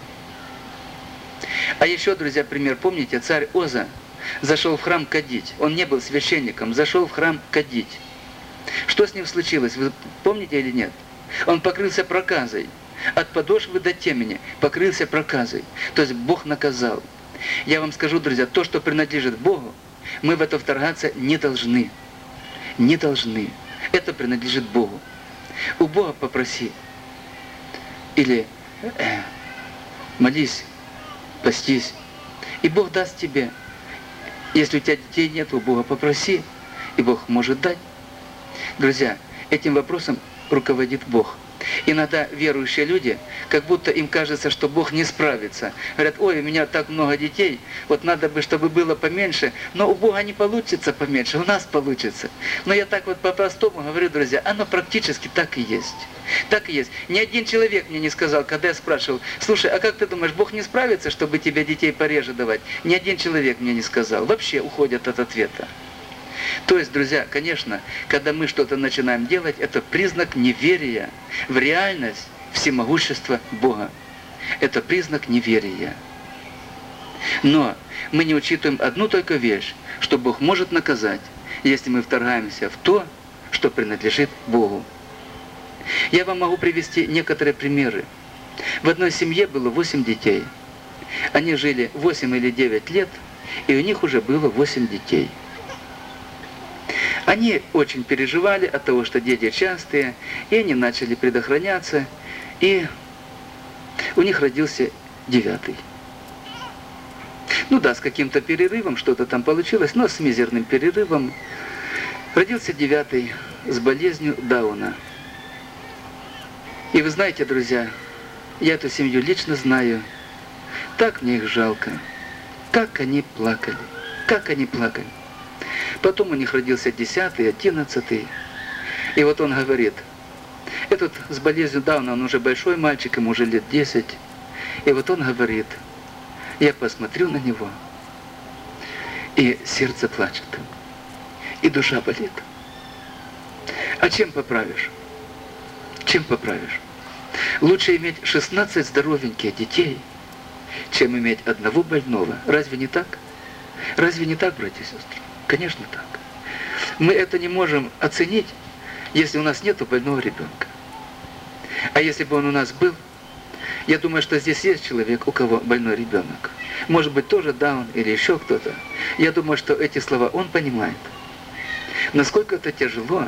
[SPEAKER 1] А еще, друзья, пример. Помните, царь Оза зашел в храм кадить. Он не был священником, зашел в храм кадить. Что с ним случилось, вы помните или нет? Он покрылся проказой. От подошвы до темени покрылся проказой. То есть Бог наказал. Я вам скажу, друзья, то, что принадлежит Богу, мы в это вторгаться не должны. Не должны. Это принадлежит Богу. У Бога попроси. Или э, молись, постись. И Бог даст тебе. Если у тебя детей нет, у Бога попроси, и Бог может дать. Друзья, этим вопросом руководит Бог. Иногда верующие люди, как будто им кажется, что Бог не справится. Говорят, ой, у меня так много детей, вот надо бы, чтобы было поменьше, но у Бога не получится поменьше, у нас получится. Но я так вот по-простому говорю, друзья, оно практически так и есть. Так и есть. Ни один человек мне не сказал, когда я спрашивал, слушай, а как ты думаешь, Бог не справится, чтобы тебе детей пореже давать? Ни один человек мне не сказал. Вообще уходят от ответа. То есть, друзья, конечно, когда мы что-то начинаем делать, это признак неверия в реальность всемогущества Бога. Это признак неверия. Но мы не учитываем одну только вещь, что Бог может наказать, если мы вторгаемся в то, что принадлежит Богу. Я вам могу привести некоторые примеры. В одной семье было восемь детей. Они жили восемь или девять лет, и у них уже было восемь детей. Они очень переживали от того, что дети частые, и они начали предохраняться, и у них родился девятый. Ну да, с каким-то перерывом, что-то там получилось, но с мизерным перерывом родился девятый с болезнью Дауна. И вы знаете, друзья, я эту семью лично знаю, так мне их жалко, как они плакали, как они плакали. Потом у них родился десятый, одиннадцатый. И вот он говорит, этот с болезнью Дауна, он уже большой мальчик, ему уже лет десять. И вот он говорит, я посмотрю на него, и сердце плачет, и душа болит. А чем поправишь? Чем поправишь? Лучше иметь шестнадцать здоровеньких детей, чем иметь одного больного. Разве не так? Разве не так, братья и сестры? Конечно так. Мы это не можем оценить, если у нас нет больного ребенка. А если бы он у нас был, я думаю, что здесь есть человек, у кого больной ребенок. Может быть, тоже Даун или еще кто-то. Я думаю, что эти слова он понимает. Насколько это тяжело,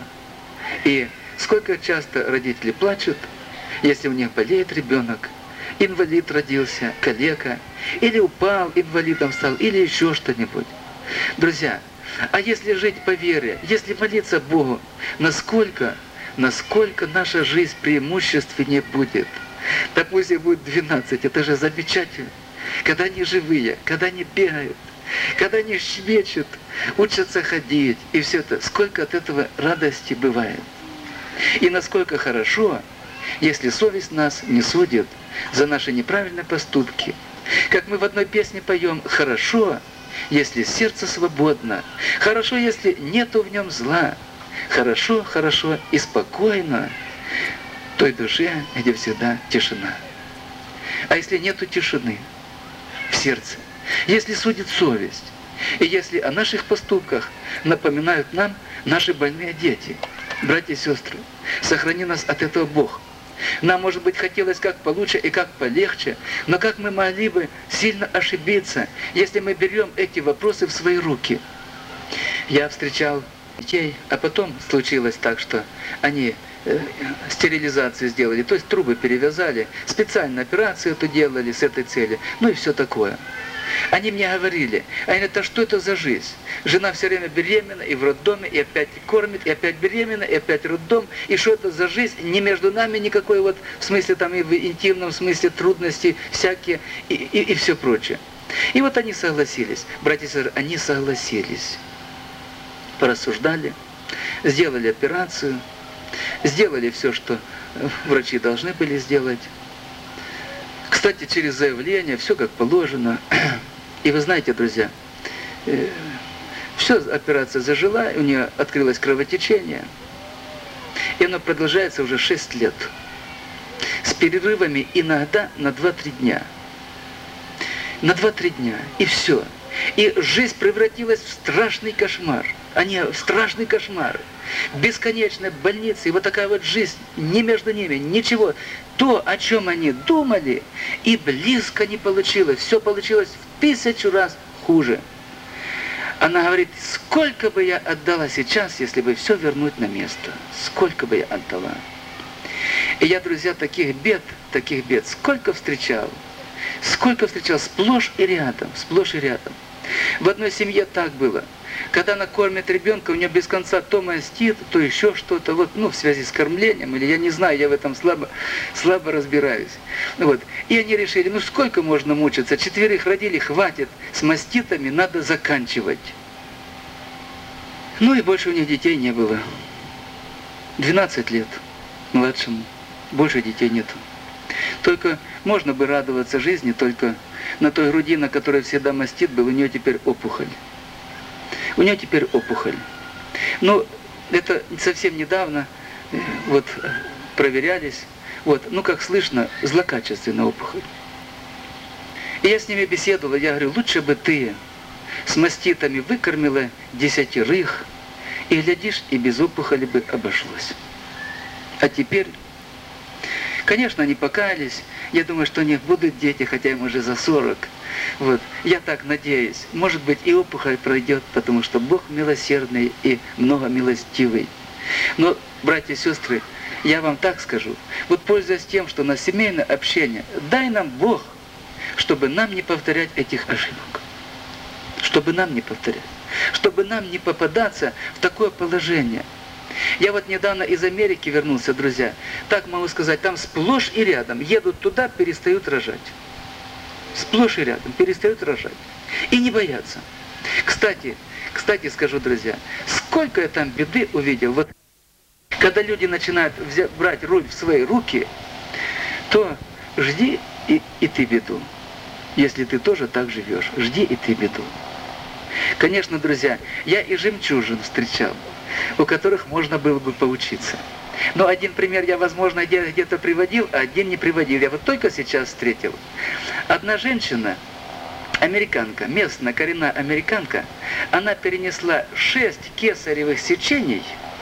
[SPEAKER 1] и сколько часто родители плачут, если у них болеет ребенок, инвалид родился, калека, или упал, инвалидом стал, или еще что-нибудь. Друзья, а если жить по вере, если молиться Богу, насколько, насколько наша жизнь преимущественнее будет? Да пусть их будет двенадцать, это же замечательно. Когда они живые, когда они бегают, когда они щебечут, учатся ходить, и все это, сколько от этого радости бывает. И насколько хорошо, если совесть нас не судит за наши неправильные поступки. Как мы в одной песне поем, хорошо, если сердце свободно, хорошо, если нету в нем зла, хорошо, хорошо и спокойно той душе, где всегда тишина. А если нету тишины в сердце, если судит совесть, и если о наших поступках напоминают нам наши больные дети, братья и сестры, сохрани нас от этого Бог. Нам, может быть, хотелось как получше и как полегче, но как мы могли бы сильно ошибиться, если мы берем эти вопросы в свои руки. Я встречал детей, а потом случилось так, что они э, стерилизацию сделали, то есть трубы перевязали, специально операцию эту делали с этой целью, ну и все такое. Они мне говорили, они говорят, а что это за жизнь? Жена все время беременна, и в роддоме, и опять кормит, и опять беременна, и опять роддом. И что это за жизнь? Не между нами никакой вот, в смысле там и в интимном смысле трудности всякие, и, и, и все прочее. И вот они согласились, братья и сестры, они согласились. Порассуждали, сделали операцию, сделали все, что врачи должны были сделать. Кстати, через заявление, все как положено. И вы знаете, друзья, э, все, операция зажила, у нее открылось кровотечение. И оно продолжается уже шесть лет. С перерывами иногда на два-три дня. На два-три дня. И все. И жизнь превратилась в страшный кошмар. Они в страшный кошмар. Бесконечная больница, и вот такая вот жизнь, не между ними, ничего. То, о чем они думали, и близко не получилось. Все получилось в тысячу раз хуже. Она говорит, сколько бы я отдала сейчас, если бы все вернуть на место. Сколько бы я отдала. И я, друзья, таких бед, таких бед, сколько встречал. Сколько встречал, сплошь и рядом, сплошь и рядом. В одной семье так было. Когда она кормит ребенка, у нее без конца то мастит, то еще что-то, вот, ну, в связи с кормлением, или я не знаю, я в этом слабо, слабо разбираюсь. Вот. И они решили, ну сколько можно мучиться, четверых родили, хватит, с маститами надо заканчивать. Ну и больше у них детей не было. двенадцать лет младшему, больше детей нету. Только можно бы радоваться жизни, только на той груди, на которой всегда мастит был, у нее теперь опухоль. У нее теперь опухоль. Ну, это совсем недавно, вот, проверялись, вот, ну, как слышно, злокачественная опухоль. И я с ними беседовал, я говорю, лучше бы ты с маститами выкормила десятерых, и, глядишь, и без опухоли бы обошлось. А теперь, конечно, они покаялись, я думаю, что у них будут дети, хотя им уже за сорок. Вот. Я так надеюсь. Может быть, и опухоль пройдет, потому что Бог милосердный и многомилостивый. Но, братья и сестры, я вам так скажу. Вот пользуясь тем, что у нас семейное общение, дай нам Бог, чтобы нам не повторять этих ошибок. Чтобы нам не повторять. Чтобы нам не попадаться в такое положение. Я вот недавно из Америки вернулся, друзья. Так могу сказать, там сплошь и рядом. Едут туда, перестают рожать. Сплошь и рядом, перестают рожать. И не боятся. Кстати, кстати скажу, друзья, сколько я там беды увидел. Вот когда люди начинают взять, брать руль в свои руки, то жди, и, и ты беду. Если ты тоже так живешь, жди и ты беду. Конечно, друзья, я и жемчужин встречал, у которых можно было бы поучиться. Но один пример я, возможно, где-то приводил, а один не приводил. Я вот только сейчас встретил. Одна женщина, американка, местная коренная американка, она перенесла шесть кесаревых сечений,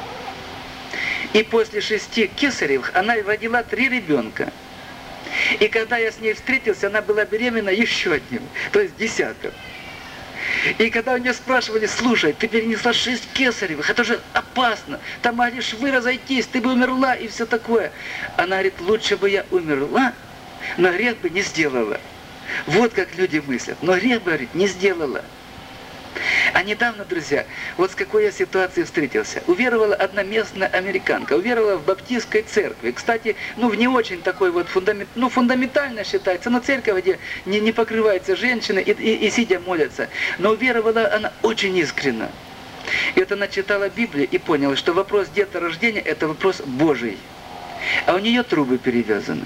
[SPEAKER 1] и после шести кесаревых она родила три ребенка. И когда я с ней встретился, она была беременна еще одним, то есть десятым. И когда у нее спрашивали: слушай, ты перенесла шесть кесаревых, это же опасно, там могли швы разойтись, ты бы умерла и все такое. Она говорит: лучше бы я умерла, но грех бы не сделала. Вот как люди мыслят, но грех бы, говорит, не сделала. А недавно, друзья, вот с какой я ситуацией встретился. Уверовала одна местная американка, уверовала в баптистской церкви. Кстати, ну в не очень такой вот фундамент, ну фундаментально считается, но церковь, где не, не покрываются женщины и, и, и сидя молятся. Но уверовала она очень искренне. И вот она читала Библию и поняла, что вопрос деторождения – это вопрос Божий. А у нее трубы перевязаны.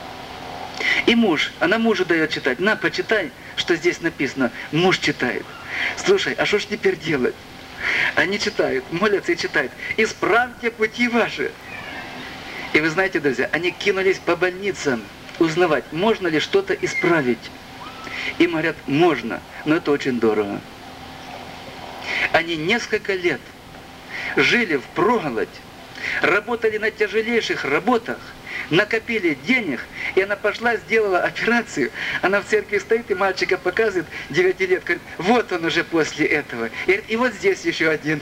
[SPEAKER 1] И муж, она мужу дает читать: на, почитай, что здесь написано. Муж читает. Слушай, а что ж теперь делать? Они читают, молятся и читают: исправьте пути ваши. И вы знаете, друзья, они кинулись по больницам узнавать, можно ли что-то исправить. Им говорят: можно, но это очень дорого. Они несколько лет жили впроголодь, работали на тяжелейших работах, накопили денег, и она пошла, сделала операцию. Она в церкви стоит, и мальчика показывает, девяти лет, говорит: вот он уже после этого. И, и вот здесь еще один.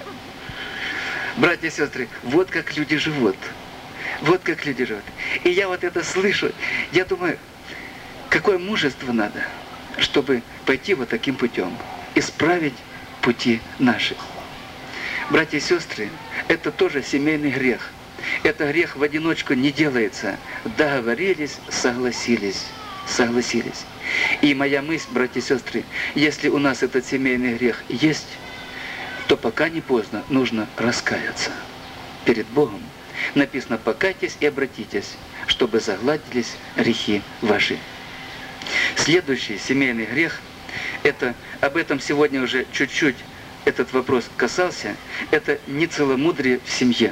[SPEAKER 1] Братья и сестры, вот как люди живут. Вот как люди живут. И я вот это слышу, я думаю, какое мужество надо, чтобы пойти вот таким путем, исправить пути наши. Братья и сестры, это тоже семейный грех. Это грех в одиночку не делается. Договорились, согласились, согласились. И моя мысль, братья и сестры, если у нас этот семейный грех есть, то пока не поздно, нужно раскаяться перед Богом. Написано: покайтесь и обратитесь, чтобы загладились грехи ваши. Следующий семейный грех, это, об этом сегодня уже чуть-чуть этот вопрос касался, это нецеломудрие в семье.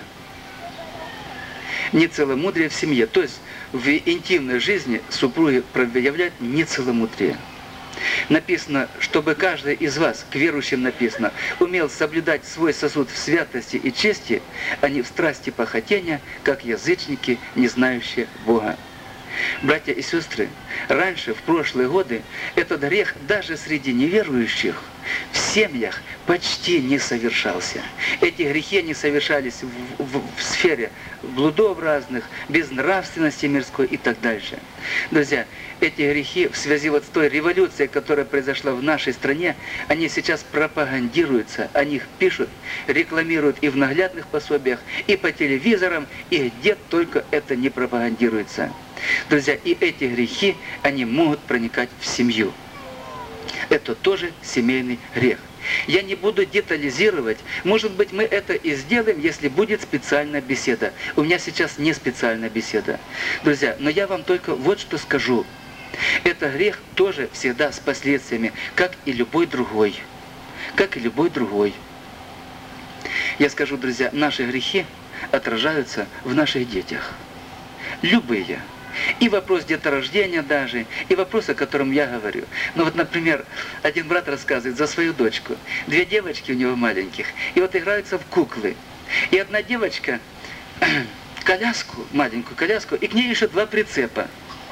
[SPEAKER 1] Нецеломудрие в семье, то есть в интимной жизни супруги проявляют нецеломудрие. Написано, чтобы каждый из вас, к верующим написано, умел соблюдать свой сосуд в святости и чести, а не в страсти похотения, как язычники, не знающие Бога. Братья и сестры, раньше, в прошлые годы, этот грех даже среди неверующих в семьях почти не совершался. Эти грехи не совершались в, в, в сфере блудов разных, безнравственности мирской и так дальше. Друзья, эти грехи в связи вот с той революцией, которая произошла в нашей стране, они сейчас пропагандируются, о них пишут, рекламируют и в наглядных пособиях, и по телевизорам, и где только это не пропагандируется. Друзья, и эти грехи, они могут проникать в семью. Это тоже семейный грех. Я не буду детализировать. Может быть, мы это и сделаем, если будет специальная беседа. У меня сейчас не специальная беседа. Друзья, но я вам только вот что скажу. Это грех тоже всегда с последствиями, как и любой другой. Как и любой другой. Я скажу, друзья, наши грехи отражаются в наших детях. Любые. И вопрос деторождения даже, и вопрос, о котором я говорю. Ну вот, например, один брат рассказывает за свою дочку. Две девочки у него маленьких, и вот играются в куклы. И одна девочка коляску, маленькую коляску, и к ней еще два прицепа.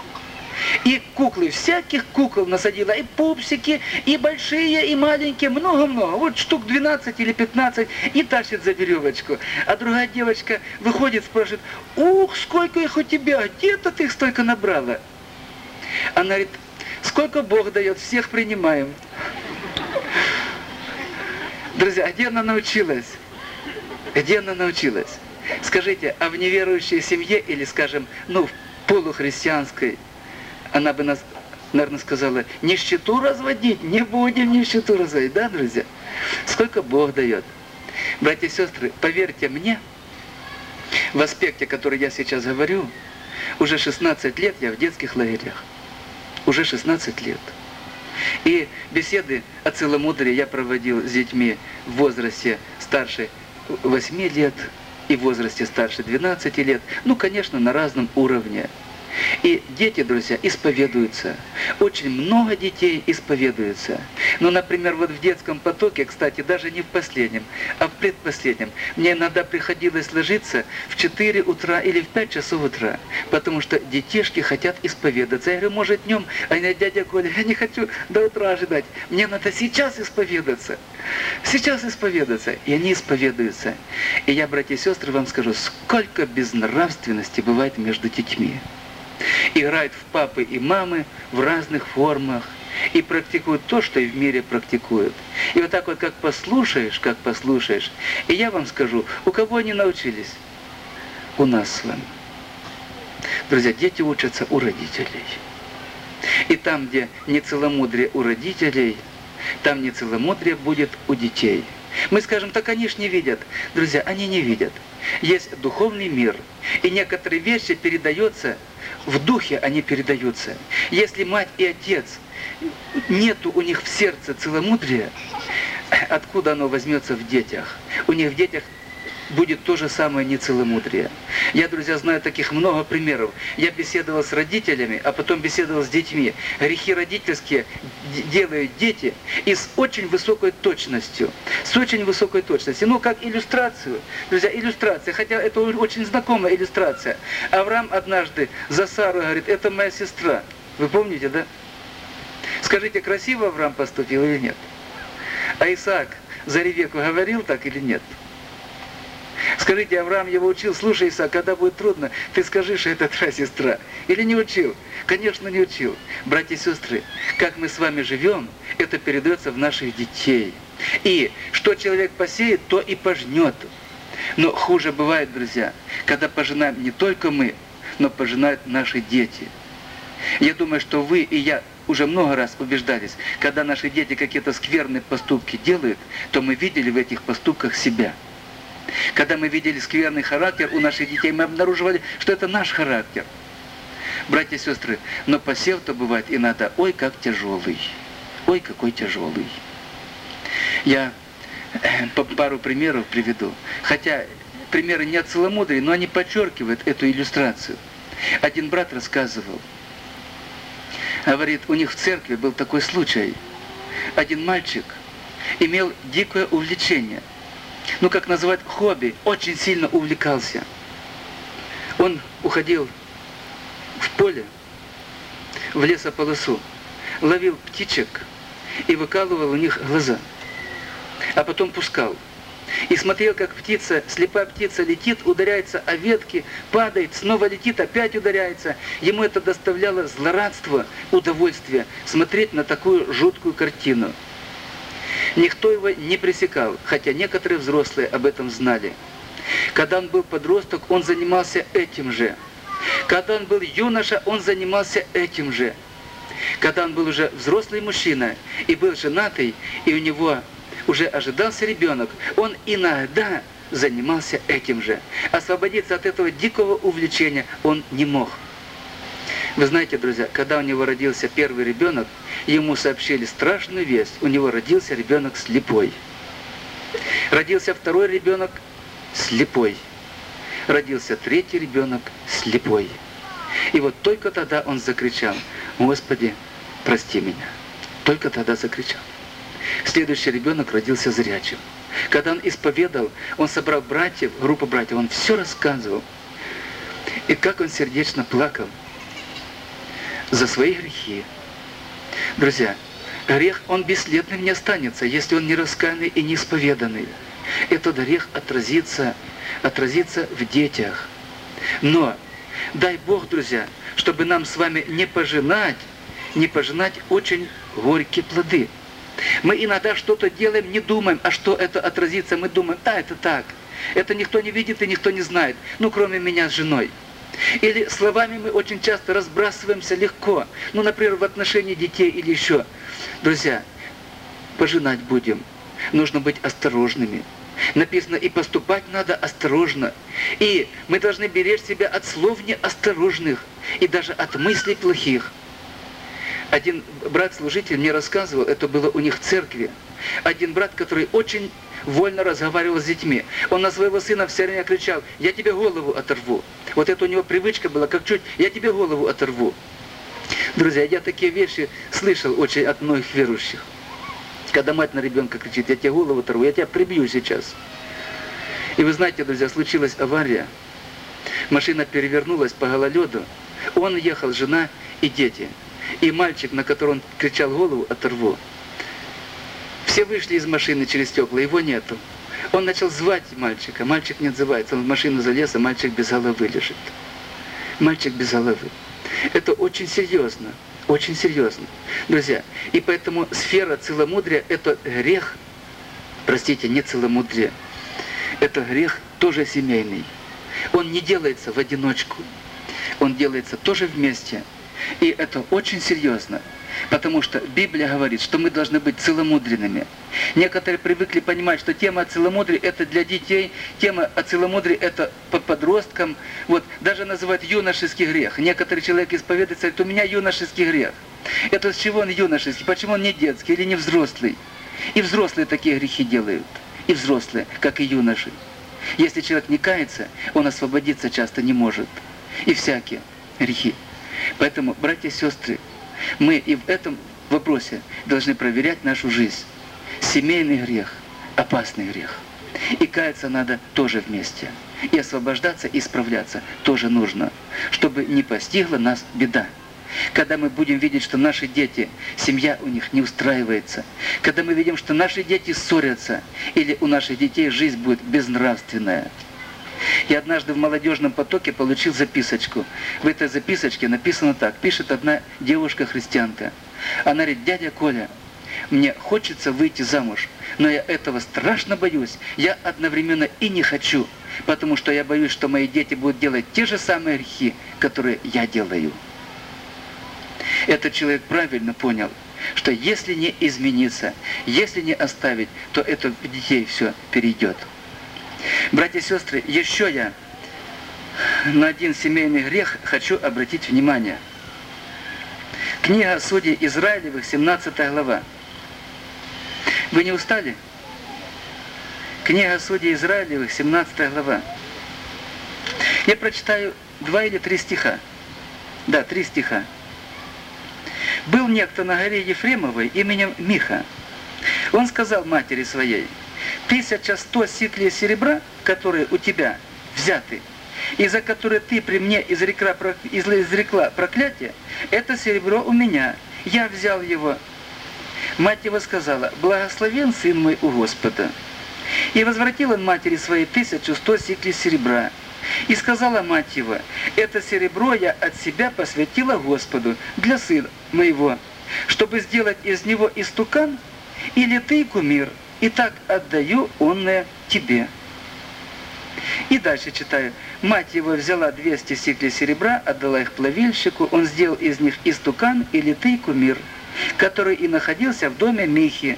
[SPEAKER 1] И куклы, всяких кукол насадила, и пупсики, и большие, и маленькие, много-много, вот штук двенадцать или пятнадцать, и тащит за веревочку. А другая девочка выходит, спрашивает: ух, сколько их у тебя, где-то ты их столько набрала? Она говорит: сколько Бог дает, всех принимаем. Друзья, а где она научилась? Где она научилась? Скажите, а в неверующей семье или, скажем, ну, в полухристианской, она бы нас, наверное, сказала: нищету разводить, не будем нищету разводить, да, друзья? Сколько Бог дает. Братья и сестры, поверьте мне, в аспекте, который я сейчас говорю, уже шестнадцать лет я в детских лагерях. уже шестнадцать лет. И беседы о целомудрии я проводил с детьми в возрасте старше восьми лет и в возрасте старше двенадцати лет. Ну, конечно, на разном уровне. И дети, друзья, исповедуются. Очень много детей исповедуются. Ну, например, вот в детском потоке, кстати, даже не в последнем, а в предпоследнем, мне иногда приходилось ложиться в четыре утра или в пять часов утра, потому что детишки хотят исповедаться. Я говорю, может, днем, а я, дядя Коля, я не хочу до утра ожидать, мне надо сейчас исповедаться. Сейчас исповедаться. И они исповедуются. И я, братья и сестры, вам скажу, сколько безнравственности бывает между детьми. Играют в папы и мамы в разных формах и практикуют то, что и в мире практикуют. И вот так вот, как послушаешь, как послушаешь, и я вам скажу, у кого они научились? У нас с вами. Друзья, дети учатся у родителей. И там, где нецеломудрие у родителей, там нецеломудрие будет у детей. Мы скажем, так они ж не видят. Друзья, они не видят. Есть духовный мир, и некоторые вещи передаются, в духе они передаются. Если мать и отец, нету у них в сердце целомудрия, откуда оно возьмется в детях? У них в детях будет то же самое нецеломудрие. Я, друзья, знаю таких много примеров. Я беседовал с родителями, а потом беседовал с детьми. Грехи родительские делают дети и с очень высокой точностью. С очень высокой точностью. Ну, как иллюстрацию. Друзья, иллюстрация. Хотя это очень знакомая иллюстрация. Авраам однажды за Сару говорит, это моя сестра. Вы помните, да? Скажите, красиво Авраам поступил или нет? А Исаак за Ревекку говорил так или нет? Скажите, Авраам его учил, слушай, Исаак, когда будет трудно, ты скажи, что это твоя сестра. Или не учил? Конечно, не учил. Братья и сестры, как мы с вами живем, это передается в наших детей. И что человек посеет, то и пожнет. Но хуже бывает, друзья, когда пожинаем не только мы, но пожинают наши дети. Я думаю, что вы и я уже много раз убеждались, когда наши дети какие-то скверные поступки делают, то мы видели в этих поступках себя. Когда мы видели скверный характер у наших детей, мы обнаруживали, что это наш характер. Братья и сестры, но посев-то бывает иногда, ой, как тяжелый. Ой, какой тяжелый. Я пару примеров приведу. Хотя примеры не от целомудрия, но они подчеркивают эту иллюстрацию. Один брат рассказывал. Говорит, у них в церкви был такой случай. Один мальчик имел дикое увлечение. Ну, как называть, хобби, очень сильно увлекался. Он уходил в поле, в лесополосу, ловил птичек и выкалывал у них глаза, а потом пускал. И смотрел, как птица, слепая птица летит, ударяется о ветки, падает, снова летит, опять ударяется. Ему это доставляло злорадство, удовольствие смотреть на такую жуткую картину. Никто его не пресекал, хотя некоторые взрослые об этом знали. Когда он был подросток, он занимался этим же. Когда он был юноша, он занимался этим же. Когда он был уже взрослый мужчина и был женатый, и у него уже ожидался ребенок, он иногда занимался этим же. Освободиться от этого дикого увлечения он не мог. Вы знаете, друзья, когда у него родился первый ребенок, ему сообщили страшную весть. У него родился ребенок слепой. Родился второй ребенок слепой. Родился третий ребенок слепой. И вот только тогда он закричал: «Господи, прости меня». Только тогда закричал. Следующий ребенок родился зрячим. Когда он исповедал, он собрал братьев, группу братьев, он все рассказывал. И как он сердечно плакал за свои грехи. Друзья, грех, он бесследным не останется, если он не раскаянный и не исповеданный. Этот грех отразится, отразится в детях. Но, дай Бог, друзья, чтобы нам с вами не пожинать, не пожинать очень горькие плоды. Мы иногда что-то делаем, не думаем, а что это отразится, мы думаем, да, это так. Это никто не видит и никто не знает, ну, кроме меня с женой. Или словами мы очень часто разбрасываемся легко. Ну, например, в отношении детей или еще. Друзья, пожинать будем. Нужно быть осторожными. Написано, и поступать надо осторожно. И мы должны беречь себя от слов неосторожных. И даже от мыслей плохих. Один брат-служитель мне рассказывал, это было у них в церкви. Один брат, который очень вольно разговаривал с детьми. Он на своего сына все время кричал: «Я тебе голову оторву». Вот это у него привычка была, как чуть «я тебе голову оторву». Друзья, я такие вещи слышал очень от многих верующих. Когда мать на ребенка кричит: «Я тебе голову оторву, я тебя прибью сейчас». И вы знаете, друзья, случилась авария. Машина перевернулась по гололеду. Он ехал, жена и дети. И мальчик, на которого он кричал «голову оторву». Все вышли из машины через стекла, его нету. Он начал звать мальчика, мальчик не отзывается. Он в машину залез, а мальчик без головы лежит. Мальчик без головы. Это очень серьезно, очень серьезно, друзья. И поэтому сфера целомудрия – это грех, простите, не целомудрие. Это грех тоже семейный. Он не делается в одиночку, он делается тоже вместе. И это очень серьезно, потому что Библия говорит, что мы должны быть целомудренными. Некоторые привыкли понимать, что тема о целомудрии – это для детей, тема о целомудрии – это по подросткам. Вот, даже называют юношеский грех. Некоторый человек исповедуется, говорит: у меня юношеский грех. Это с чего он юношеский? Почему он не детский или не взрослый? И взрослые такие грехи делают. И взрослые, как и юноши. Если человек не кается, он освободиться часто не может. И всякие грехи. Поэтому, братья и сестры, мы и в этом вопросе должны проверять нашу жизнь. Семейный грех, опасный грех. И каяться надо тоже вместе. И освобождаться, и исправляться тоже нужно, чтобы не постигла нас беда. Когда мы будем видеть, что наши дети, семья у них не устраивается, когда мы видим, что наши дети ссорятся, или у наших детей жизнь будет безнравственная. Я однажды в молодежном потоке получил записочку. В этой записочке написано так. Пишет одна девушка-христианка. Она говорит: дядя Коля, мне хочется выйти замуж, но я этого страшно боюсь. Я одновременно и не хочу, потому что я боюсь, что мои дети будут делать те же самые грехи, которые я делаю. Этот человек правильно понял, что если не измениться, если не оставить, то это в детей все перейдет. Братья и сестры, еще я на один семейный грех хочу обратить внимание. Книга Судей Израилевых, семнадцатая глава. Вы не устали? Книга Судей Израилевых, семнадцатая глава. Я прочитаю два или три стиха. Да, три стиха. «Был некто на горе Ефремовой именем Миха. Он сказал матери своей: тысяча сто сиклей серебра, которые у тебя взяты, и за которые ты при мне изрекла, изрекла проклятие, это серебро у меня, я взял его». Мать его сказала: «Благословен сын мой у Господа». И возвратил он матери своей тысячу сто сиклей серебра. И сказала мать его: «Это серебро я от себя посвятила Господу для сына моего, чтобы сделать из него истукан или ты кумир, и так отдаю онное тебе». И дальше читаю. Мать его взяла двести сиклей серебра, отдала их плавильщику, он сделал из них истукан и литый кумир, который и находился в доме Михи.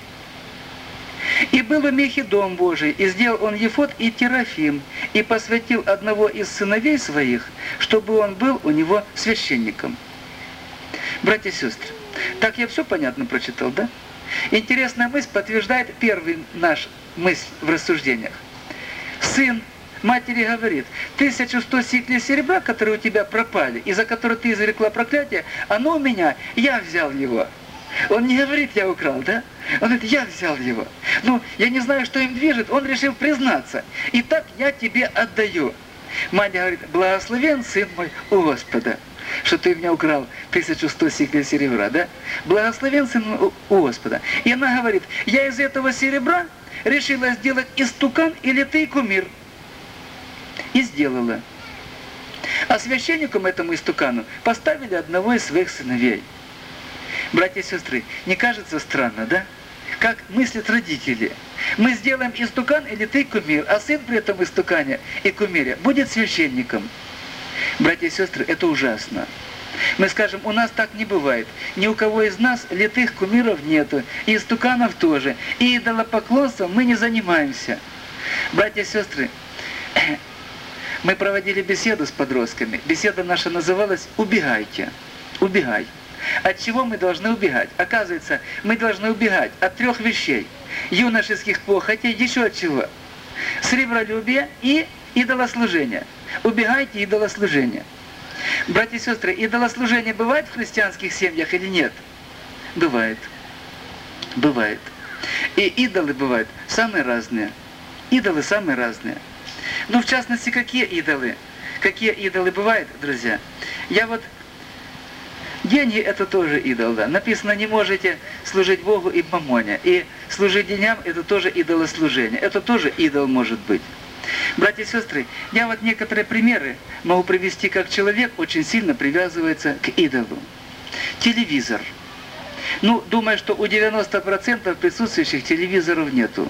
[SPEAKER 1] И был у Михи дом Божий, и сделал он ефод и терафим, и посвятил одного из сыновей своих, чтобы он был у него священником. Братья и сестры, так я все понятно прочитал, да? Интересная мысль подтверждает первый наш мысль в рассуждениях. Сын матери говорит: тысячу сто сиклей серебра, которые у тебя пропали, и за которые ты изрекла проклятие, оно у меня, я взял его. Он не говорит: я украл, да? Он говорит: я взял его. Ну, я не знаю, что им движет, он решил признаться. Итак, я тебе отдаю. Мать говорит: благословен сын мой у Господа, что ты у меня украл тысячу сто сиклей серебра, да? Благословен сын мой у Господа. И она говорит: я из этого серебра решила сделать истукан и литый кумир. И сделала. А священником этому истукану поставили одного из своих сыновей. Братья и сестры, не кажется странно, да? Как мыслят родители. Мы сделаем истукан и литый кумир, а сын при этом истукане и кумире будет священником. Братья и сестры, это ужасно. Мы скажем: у нас так не бывает. Ни у кого из нас литых кумиров нету, и истуканов тоже, и идолопоклонством мы не занимаемся. Братья и сестры, мы проводили беседу с подростками. Беседа наша называлась «Убегайте». Убегай. От чего мы должны убегать? Оказывается, мы должны убегать от трех вещей. Юношеских похотей, еще от чего? Сребролюбия и идолослужения. Убегайте идолослужения. Братья и сестры, идолослужение бывает в христианских семьях или нет? Бывает. Бывает. И идолы бывают самые разные. Идолы самые разные. Ну, в частности, какие идолы? Какие идолы бывают, друзья? Я вот... Деньги – это тоже идол, да. Написано, не можете служить Богу и мамоне. И служить деньгам – это тоже идолослужение. Это тоже идол может быть. Братья и сестры, я вот некоторые примеры могу привести, как человек очень сильно привязывается к идолу. Телевизор. Ну, думаю, что у девяноста процентов присутствующих телевизоров нету.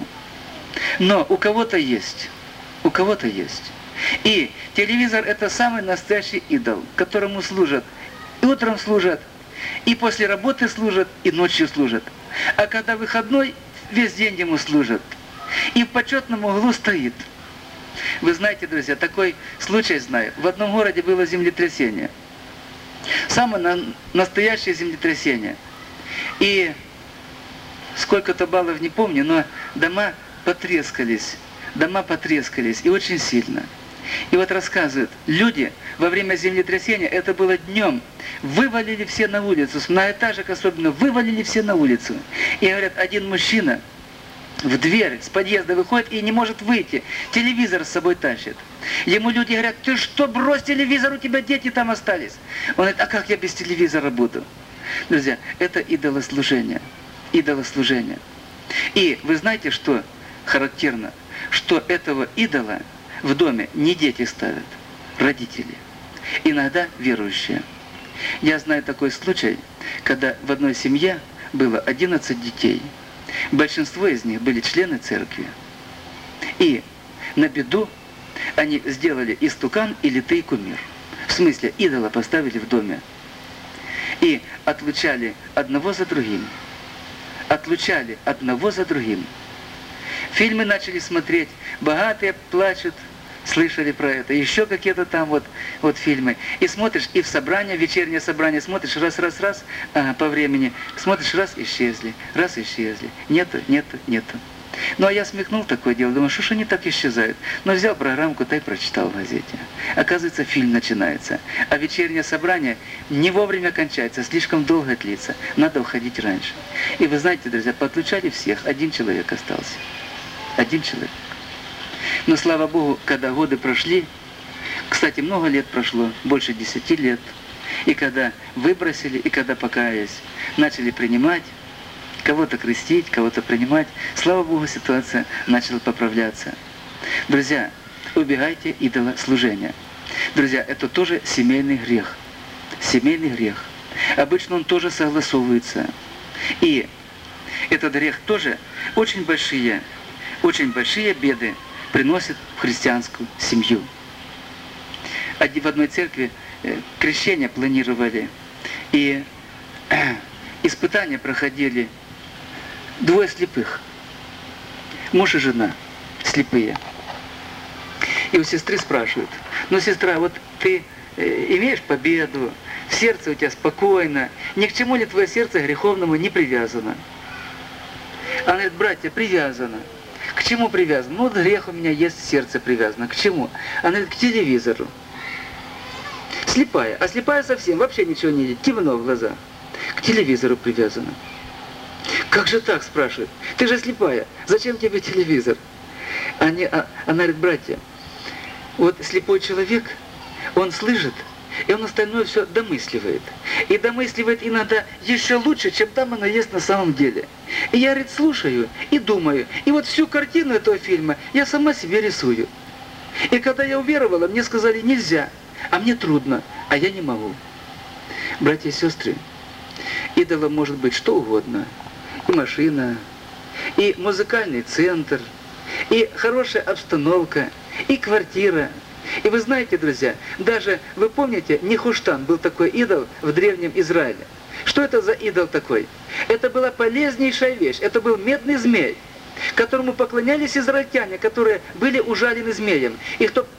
[SPEAKER 1] Но у кого-то есть. У кого-то есть. И телевизор – это самый настоящий идол, которому служат. И утром служат, и после работы служат, и ночью служат. А когда выходной, весь день ему служат. И в почетном углу стоит. Вы знаете, друзья, такой случай знаю. В одном городе было землетрясение. Самое на... настоящее землетрясение. И сколько-то баллов не помню, но дома потрескались. Дома потрескались, и очень сильно. И вот рассказывают, люди во время землетрясения, это было днем, вывалили все на улицу, с многоэтажек особенно, вывалили все на улицу. И говорят, один мужчина в дверь с подъезда выходит и не может выйти, телевизор с собой тащит. Ему люди говорят, ты что, брось телевизор, у тебя дети там остались. Он говорит, а как я без телевизора буду? Друзья, это идолослужение, идолослужение. И вы знаете, что характерно? Что этого идола в доме не дети ставят, родители. Иногда верующие. Я знаю такой случай, когда в одной семье было одиннадцать детей. Большинство из них были члены церкви. И на беду они сделали истукан и литый кумир. В смысле, идола поставили в доме. И отлучали одного за другим. Отлучали одного за другим. Фильмы начали смотреть, богатые плачут, слышали про это, еще какие-то там вот, вот фильмы. И смотришь, и в собрание, вечернее собрание смотришь, раз, раз, раз, а, по времени, смотришь, раз, исчезли, раз, исчезли. Нету, нету, нету. Ну, а я смекнул такое дело, думаю, что ж они так исчезают? Но взял программку, та и прочитал в газете. Оказывается, фильм начинается. А вечернее собрание не вовремя кончается, слишком долго длится. Надо уходить раньше. И вы знаете, друзья, подключали всех, один человек остался. Один человек. Но, слава Богу, когда годы прошли, кстати, много лет прошло, больше десяти лет, и когда выбросили, и когда покаялись, начали принимать, кого-то крестить, кого-то принимать, слава Богу, ситуация начала поправляться. Друзья, убегайте идолослужения. Друзья, это тоже семейный грех. Семейный грех. Обычно он тоже согласовывается. И этот грех тоже очень большие, очень большие беды приносит в христианскую семью. В одной церкви крещение планировали, и испытания проходили двое слепых, муж и жена, слепые. И у сестры спрашивают, ну, сестра, вот ты имеешь победу, в сердце у тебя спокойно, ни к чему ли твое сердце греховному не привязано? Она говорит, братья, привязано. К чему привязано? Ну, вот грех у меня есть, сердце привязано. К чему? Она говорит, к телевизору. Слепая. А слепая совсем, вообще ничего не видит, темно в глазах. К телевизору привязана. Как же так, спрашивает? Ты же слепая. Зачем тебе телевизор? Они, а, она говорит, братья, вот слепой человек, он слышит, и он остальное все домысливает. И домысливает иногда еще лучше, чем там оно есть на самом деле. И я, говорит, слушаю и думаю. И вот всю картину этого фильма я сама себе рисую. И когда я уверовала, мне сказали нельзя, а мне трудно, а я не могу. Братья и сестры, идолом может быть что угодно. И машина, и музыкальный центр, и хорошая обстановка, и квартира. И вы знаете, друзья, даже, вы помните, Нехуштан был такой идол в древнем Израиле. Что это за идол такой? Это была полезнейшая вещь, это был медный змей, которому поклонялись израильтяне, которые были ужалены змеем. И кто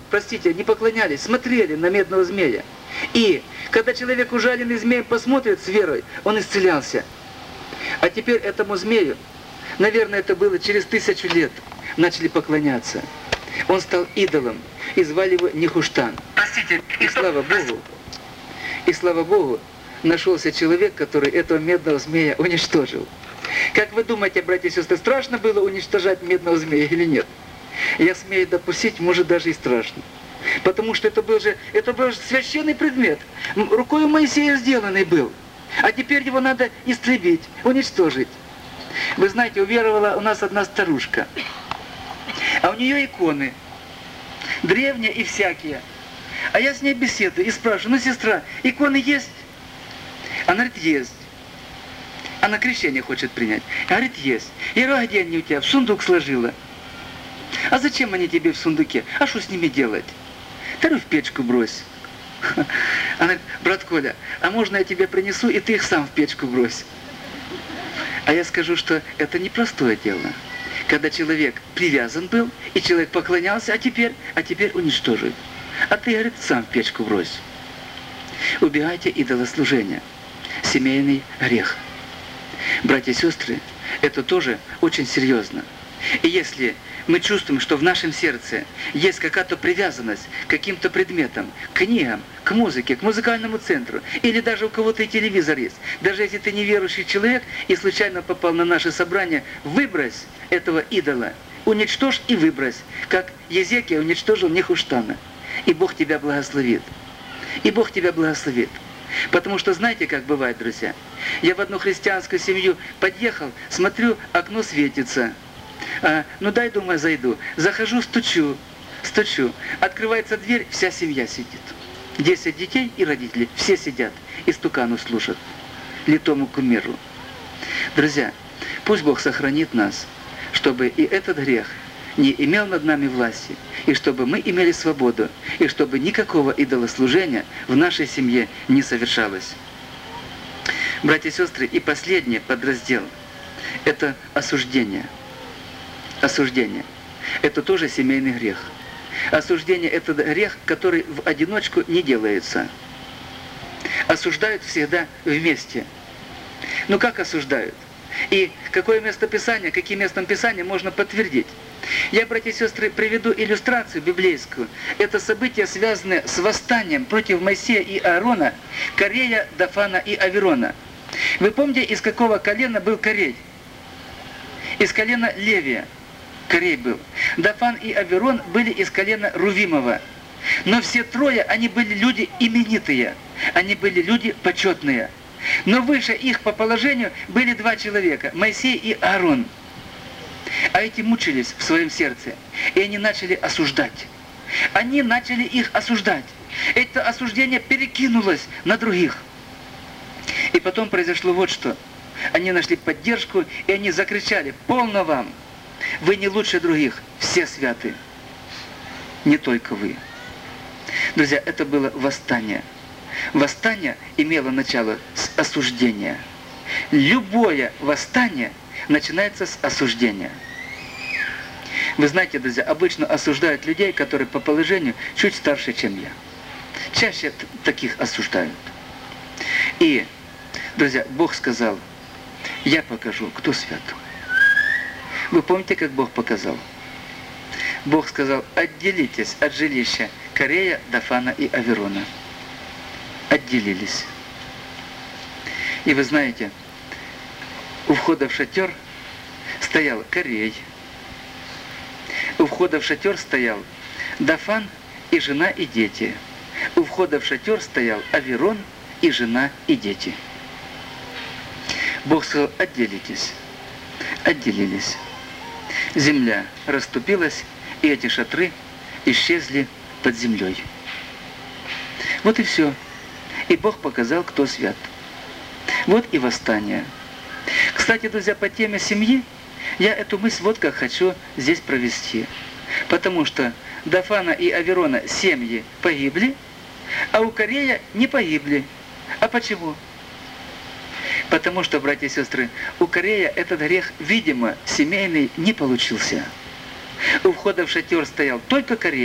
[SPEAKER 1] простите, не поклонялись, смотрели на медного змея. И когда человек, ужаленный змеем, посмотрит с верой, он исцелялся. А теперь этому змею, наверное, это было через тысячу лет, начали поклоняться. Он стал идолом, и звали его Нехуштан. Простите, и слава Богу, и слава Богу, нашелся человек, который этого медного змея уничтожил. Как вы думаете, братья и сестры, страшно было уничтожать медного змея или нет? Я смею допустить, может, даже и страшно. Потому что это был же, это был же священный предмет, рукой Моисея сделанный был. А теперь его надо истребить, уничтожить. Вы знаете, уверовала у нас одна старушка. А у нее иконы. Древние и всякие. А я с ней беседую и спрашиваю: ну, сестра, иконы есть? Она говорит: есть. Она крещение хочет принять. Она говорит: есть. Я говорю: а где они у тебя? В сундук сложила. А зачем они тебе в сундуке? А что с ними делать? Да ну в печку брось. Она говорит: брат Коля, а можно я тебе принесу, и ты их сам в печку брось? А я скажу, что это непростое дело. Когда человек привязан был, и человек поклонялся, а теперь, а теперь уничтожит. А ты, говорит, сам в печку брось. Убегайте идолослужения. Семейный грех. Братья и сестры, это тоже очень серьезно. И если мы чувствуем, что в нашем сердце есть какая-то привязанность к каким-то предметам, к книгам, к музыке, к музыкальному центру, или даже у кого-то и телевизор есть, даже если ты неверующий человек и случайно попал на наше собрание, выбрось этого идола, уничтожь и выбрось, как Езекия уничтожил Нехуштана. И Бог тебя благословит. И Бог тебя благословит. Потому что знаете, как бывает, друзья? Я в одну христианскую семью подъехал, смотрю, окно светится. А, ну дай, думаю, зайду. Захожу, стучу, стучу. Открывается дверь, вся семья сидит. Десять детей и родители, все сидят и стукану слушают, литому кумиру. Друзья, пусть Бог сохранит нас, чтобы и этот грех не имел над нами власти, и чтобы мы имели свободу, и чтобы никакого идолослужения в нашей семье не совершалось. Братья и сестры, и последний подраздел – это осуждение. Осуждение – это тоже семейный грех. Осуждение – это грех, который в одиночку не делается. Осуждают всегда вместе. Ну как осуждают? И какое местописание, каким местом Писания можно подтвердить? Я, братья и сестры, приведу иллюстрацию библейскую. Это событие, связанное с восстанием против Моисея и Аарона, Корея, Дафана и Аверона. Вы помните, из какого колена был Корей? Из колена Левия Корей был. Дафан и Аверон были из колена Рувимова. Но все трое, они были люди именитые. Они были люди почетные. Но выше их по положению были два человека, Моисей и Аарон. А эти мучились в своем сердце, и они начали осуждать. Они начали их осуждать. Это осуждение перекинулось на других. И потом произошло вот что. Они нашли поддержку, и они закричали: «Полно вам! Вы не лучше других, все святы, не только вы». Друзья, это было восстание. Восстание имело начало с осуждения. Любое восстание начинается с осуждения. Вы знаете, друзья, обычно осуждают людей, которые по положению чуть старше, чем я. Чаще таких осуждают. И, друзья, Бог сказал: «Я покажу, кто свят». Вы помните, как Бог показал? Бог сказал: «Отделитесь от жилища Корея, Дафана и Аверона». Отделились. И вы знаете, у входа в шатер стоял Корей. У входа в шатер стоял Дафан и жена и дети. У входа в шатер стоял Аверон и жена и дети. Бог сказал: отделитесь. Отделились. Земля расступилась, и эти шатры исчезли под землей. Вот и все. И Бог показал, кто свят. Вот и восстание. Кстати, друзья, по теме семьи, я эту мысль вот как хочу здесь провести. Потому что Дафана и Аверона семьи погибли, а у Корея не погибли. А почему? Потому что, братья и сестры, у Корея этот грех, видимо, семейный не получился. У входа в шатер стоял только Корей,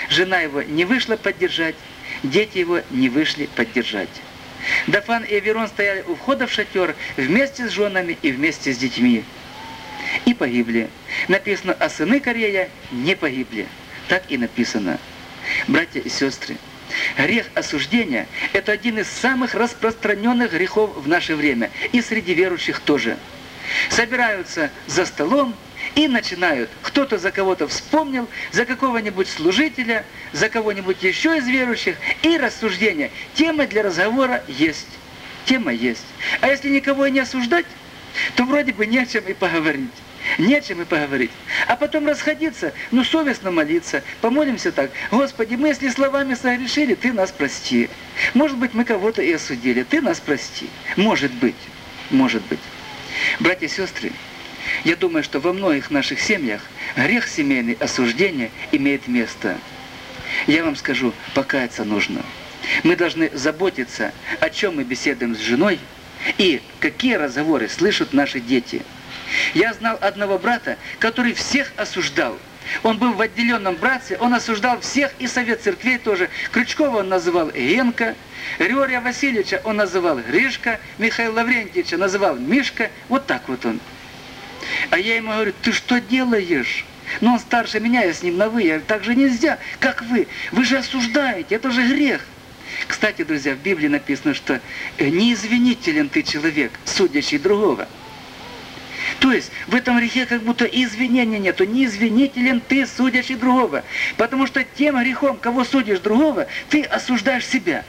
[SPEAKER 1] жена его не вышла поддержать, дети его не вышли поддержать. Дафан и Аверон стояли у входа в шатер вместе с женами и вместе с детьми. И погибли. Написано, а сыны Корея не погибли. Так и написано. Братья и сестры, грех осуждения – это один из самых распространенных грехов в наше время. И среди верующих тоже. Собираются за столом и начинают. Кто-то за кого-то вспомнил, за какого-нибудь служителя, за кого-нибудь еще из верующих. И рассуждение. Тема для разговора есть. Тема есть. А если никого и не осуждать, то вроде бы не о чем и поговорить. Не о чем и поговорить. А потом расходиться, ну совестно молиться. Помолимся так. Господи, мы если словами согрешили, Ты нас прости. Может быть, мы кого-то и осудили. Ты нас прости. Может быть. Может быть. Братья и сестры, я думаю, что во многих наших семьях грех семейный осуждения имеет место. Я вам скажу, покаяться нужно. Мы должны заботиться, о чем мы беседуем с женой и какие разговоры слышат наши дети. Я знал одного брата, который всех осуждал. Он был в отделенном братстве, он осуждал всех, и совет церквей тоже. Крючкова он называл Генка, Григория Васильевича он называл Гришка, Михаила Лаврентьевича называл Мишка. Вот так вот он. А я ему говорю, ты что делаешь? Ну он старше меня, я с ним на «вы». Я говорю, так же нельзя, как вы. Вы же осуждаете, это же грех. Кстати, друзья, в Библии написано, что неизвинителен ты человек, судящий другого. То есть в этом грехе как будто извинения нету. Неизвинителен ты, судящий другого. Потому что тем грехом, кого судишь другого, ты осуждаешь себя.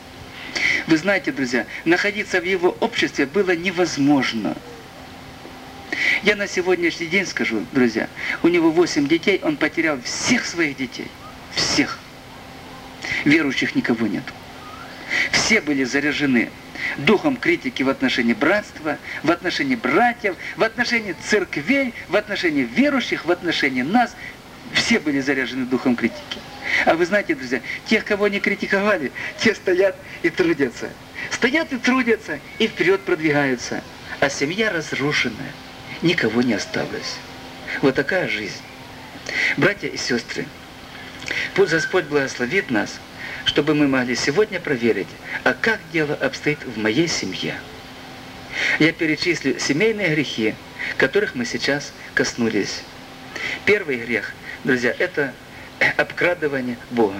[SPEAKER 1] Вы знаете, друзья, находиться в его обществе было невозможно. Я на сегодняшний день скажу, друзья, у него восемь детей, он потерял всех своих детей. Всех. Верующих никого нет. Все были заряжены духом критики в отношении братства, в отношении братьев, в отношении церквей, в отношении верующих, в отношении нас. Все были заряжены духом критики. А вы знаете, друзья, тех, кого не критиковали, те стоят и трудятся. Стоят и трудятся, и вперед продвигаются. А семья разрушенная, никого не осталось. Вот такая жизнь. Братья и сестры, пусть Господь благословит нас, чтобы мы могли сегодня проверить, а как дело обстоит в моей семье. Я перечислю семейные грехи, которых мы сейчас коснулись. Первый грех, друзья, это обкрадывание Бога.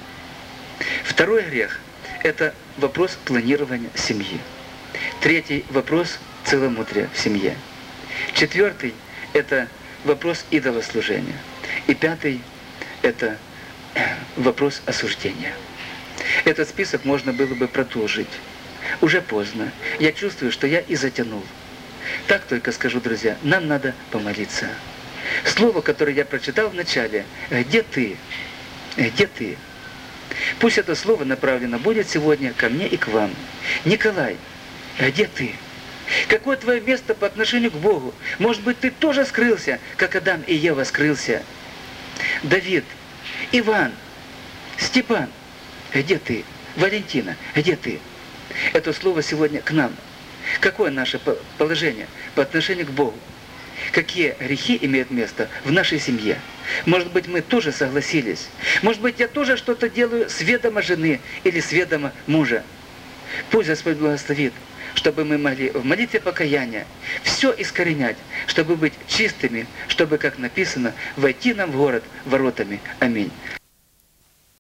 [SPEAKER 1] Второй грех – это вопрос планирования семьи. Третий – вопрос целомудрия в семье. Четвертый – это вопрос идолослужения. И пятый – это вопрос осуждения. Этот список можно было бы продолжить. Уже поздно. Я чувствую, что я и затянул. Так только скажу, друзья, нам надо помолиться. Слово, которое я прочитал в начале, «Где ты? Где ты?» Пусть это слово направлено будет сегодня ко мне и к вам. Николай, где ты? Какое твое место по отношению к Богу? Может быть, ты тоже скрылся, как Адам и Ева скрылся? Давид, Иван, Степан, где ты? Валентина, где ты? Это слово сегодня к нам. Какое наше положение по отношению к Богу? Какие грехи имеют место в нашей семье? Может быть, мы тоже согласились? Может быть, я тоже что-то делаю с ведома жены или с ведома мужа? Пусть Господь благословит, чтобы мы могли в молитве покаяния все искоренять, чтобы быть чистыми, чтобы, как написано, войти нам в город воротами. Аминь.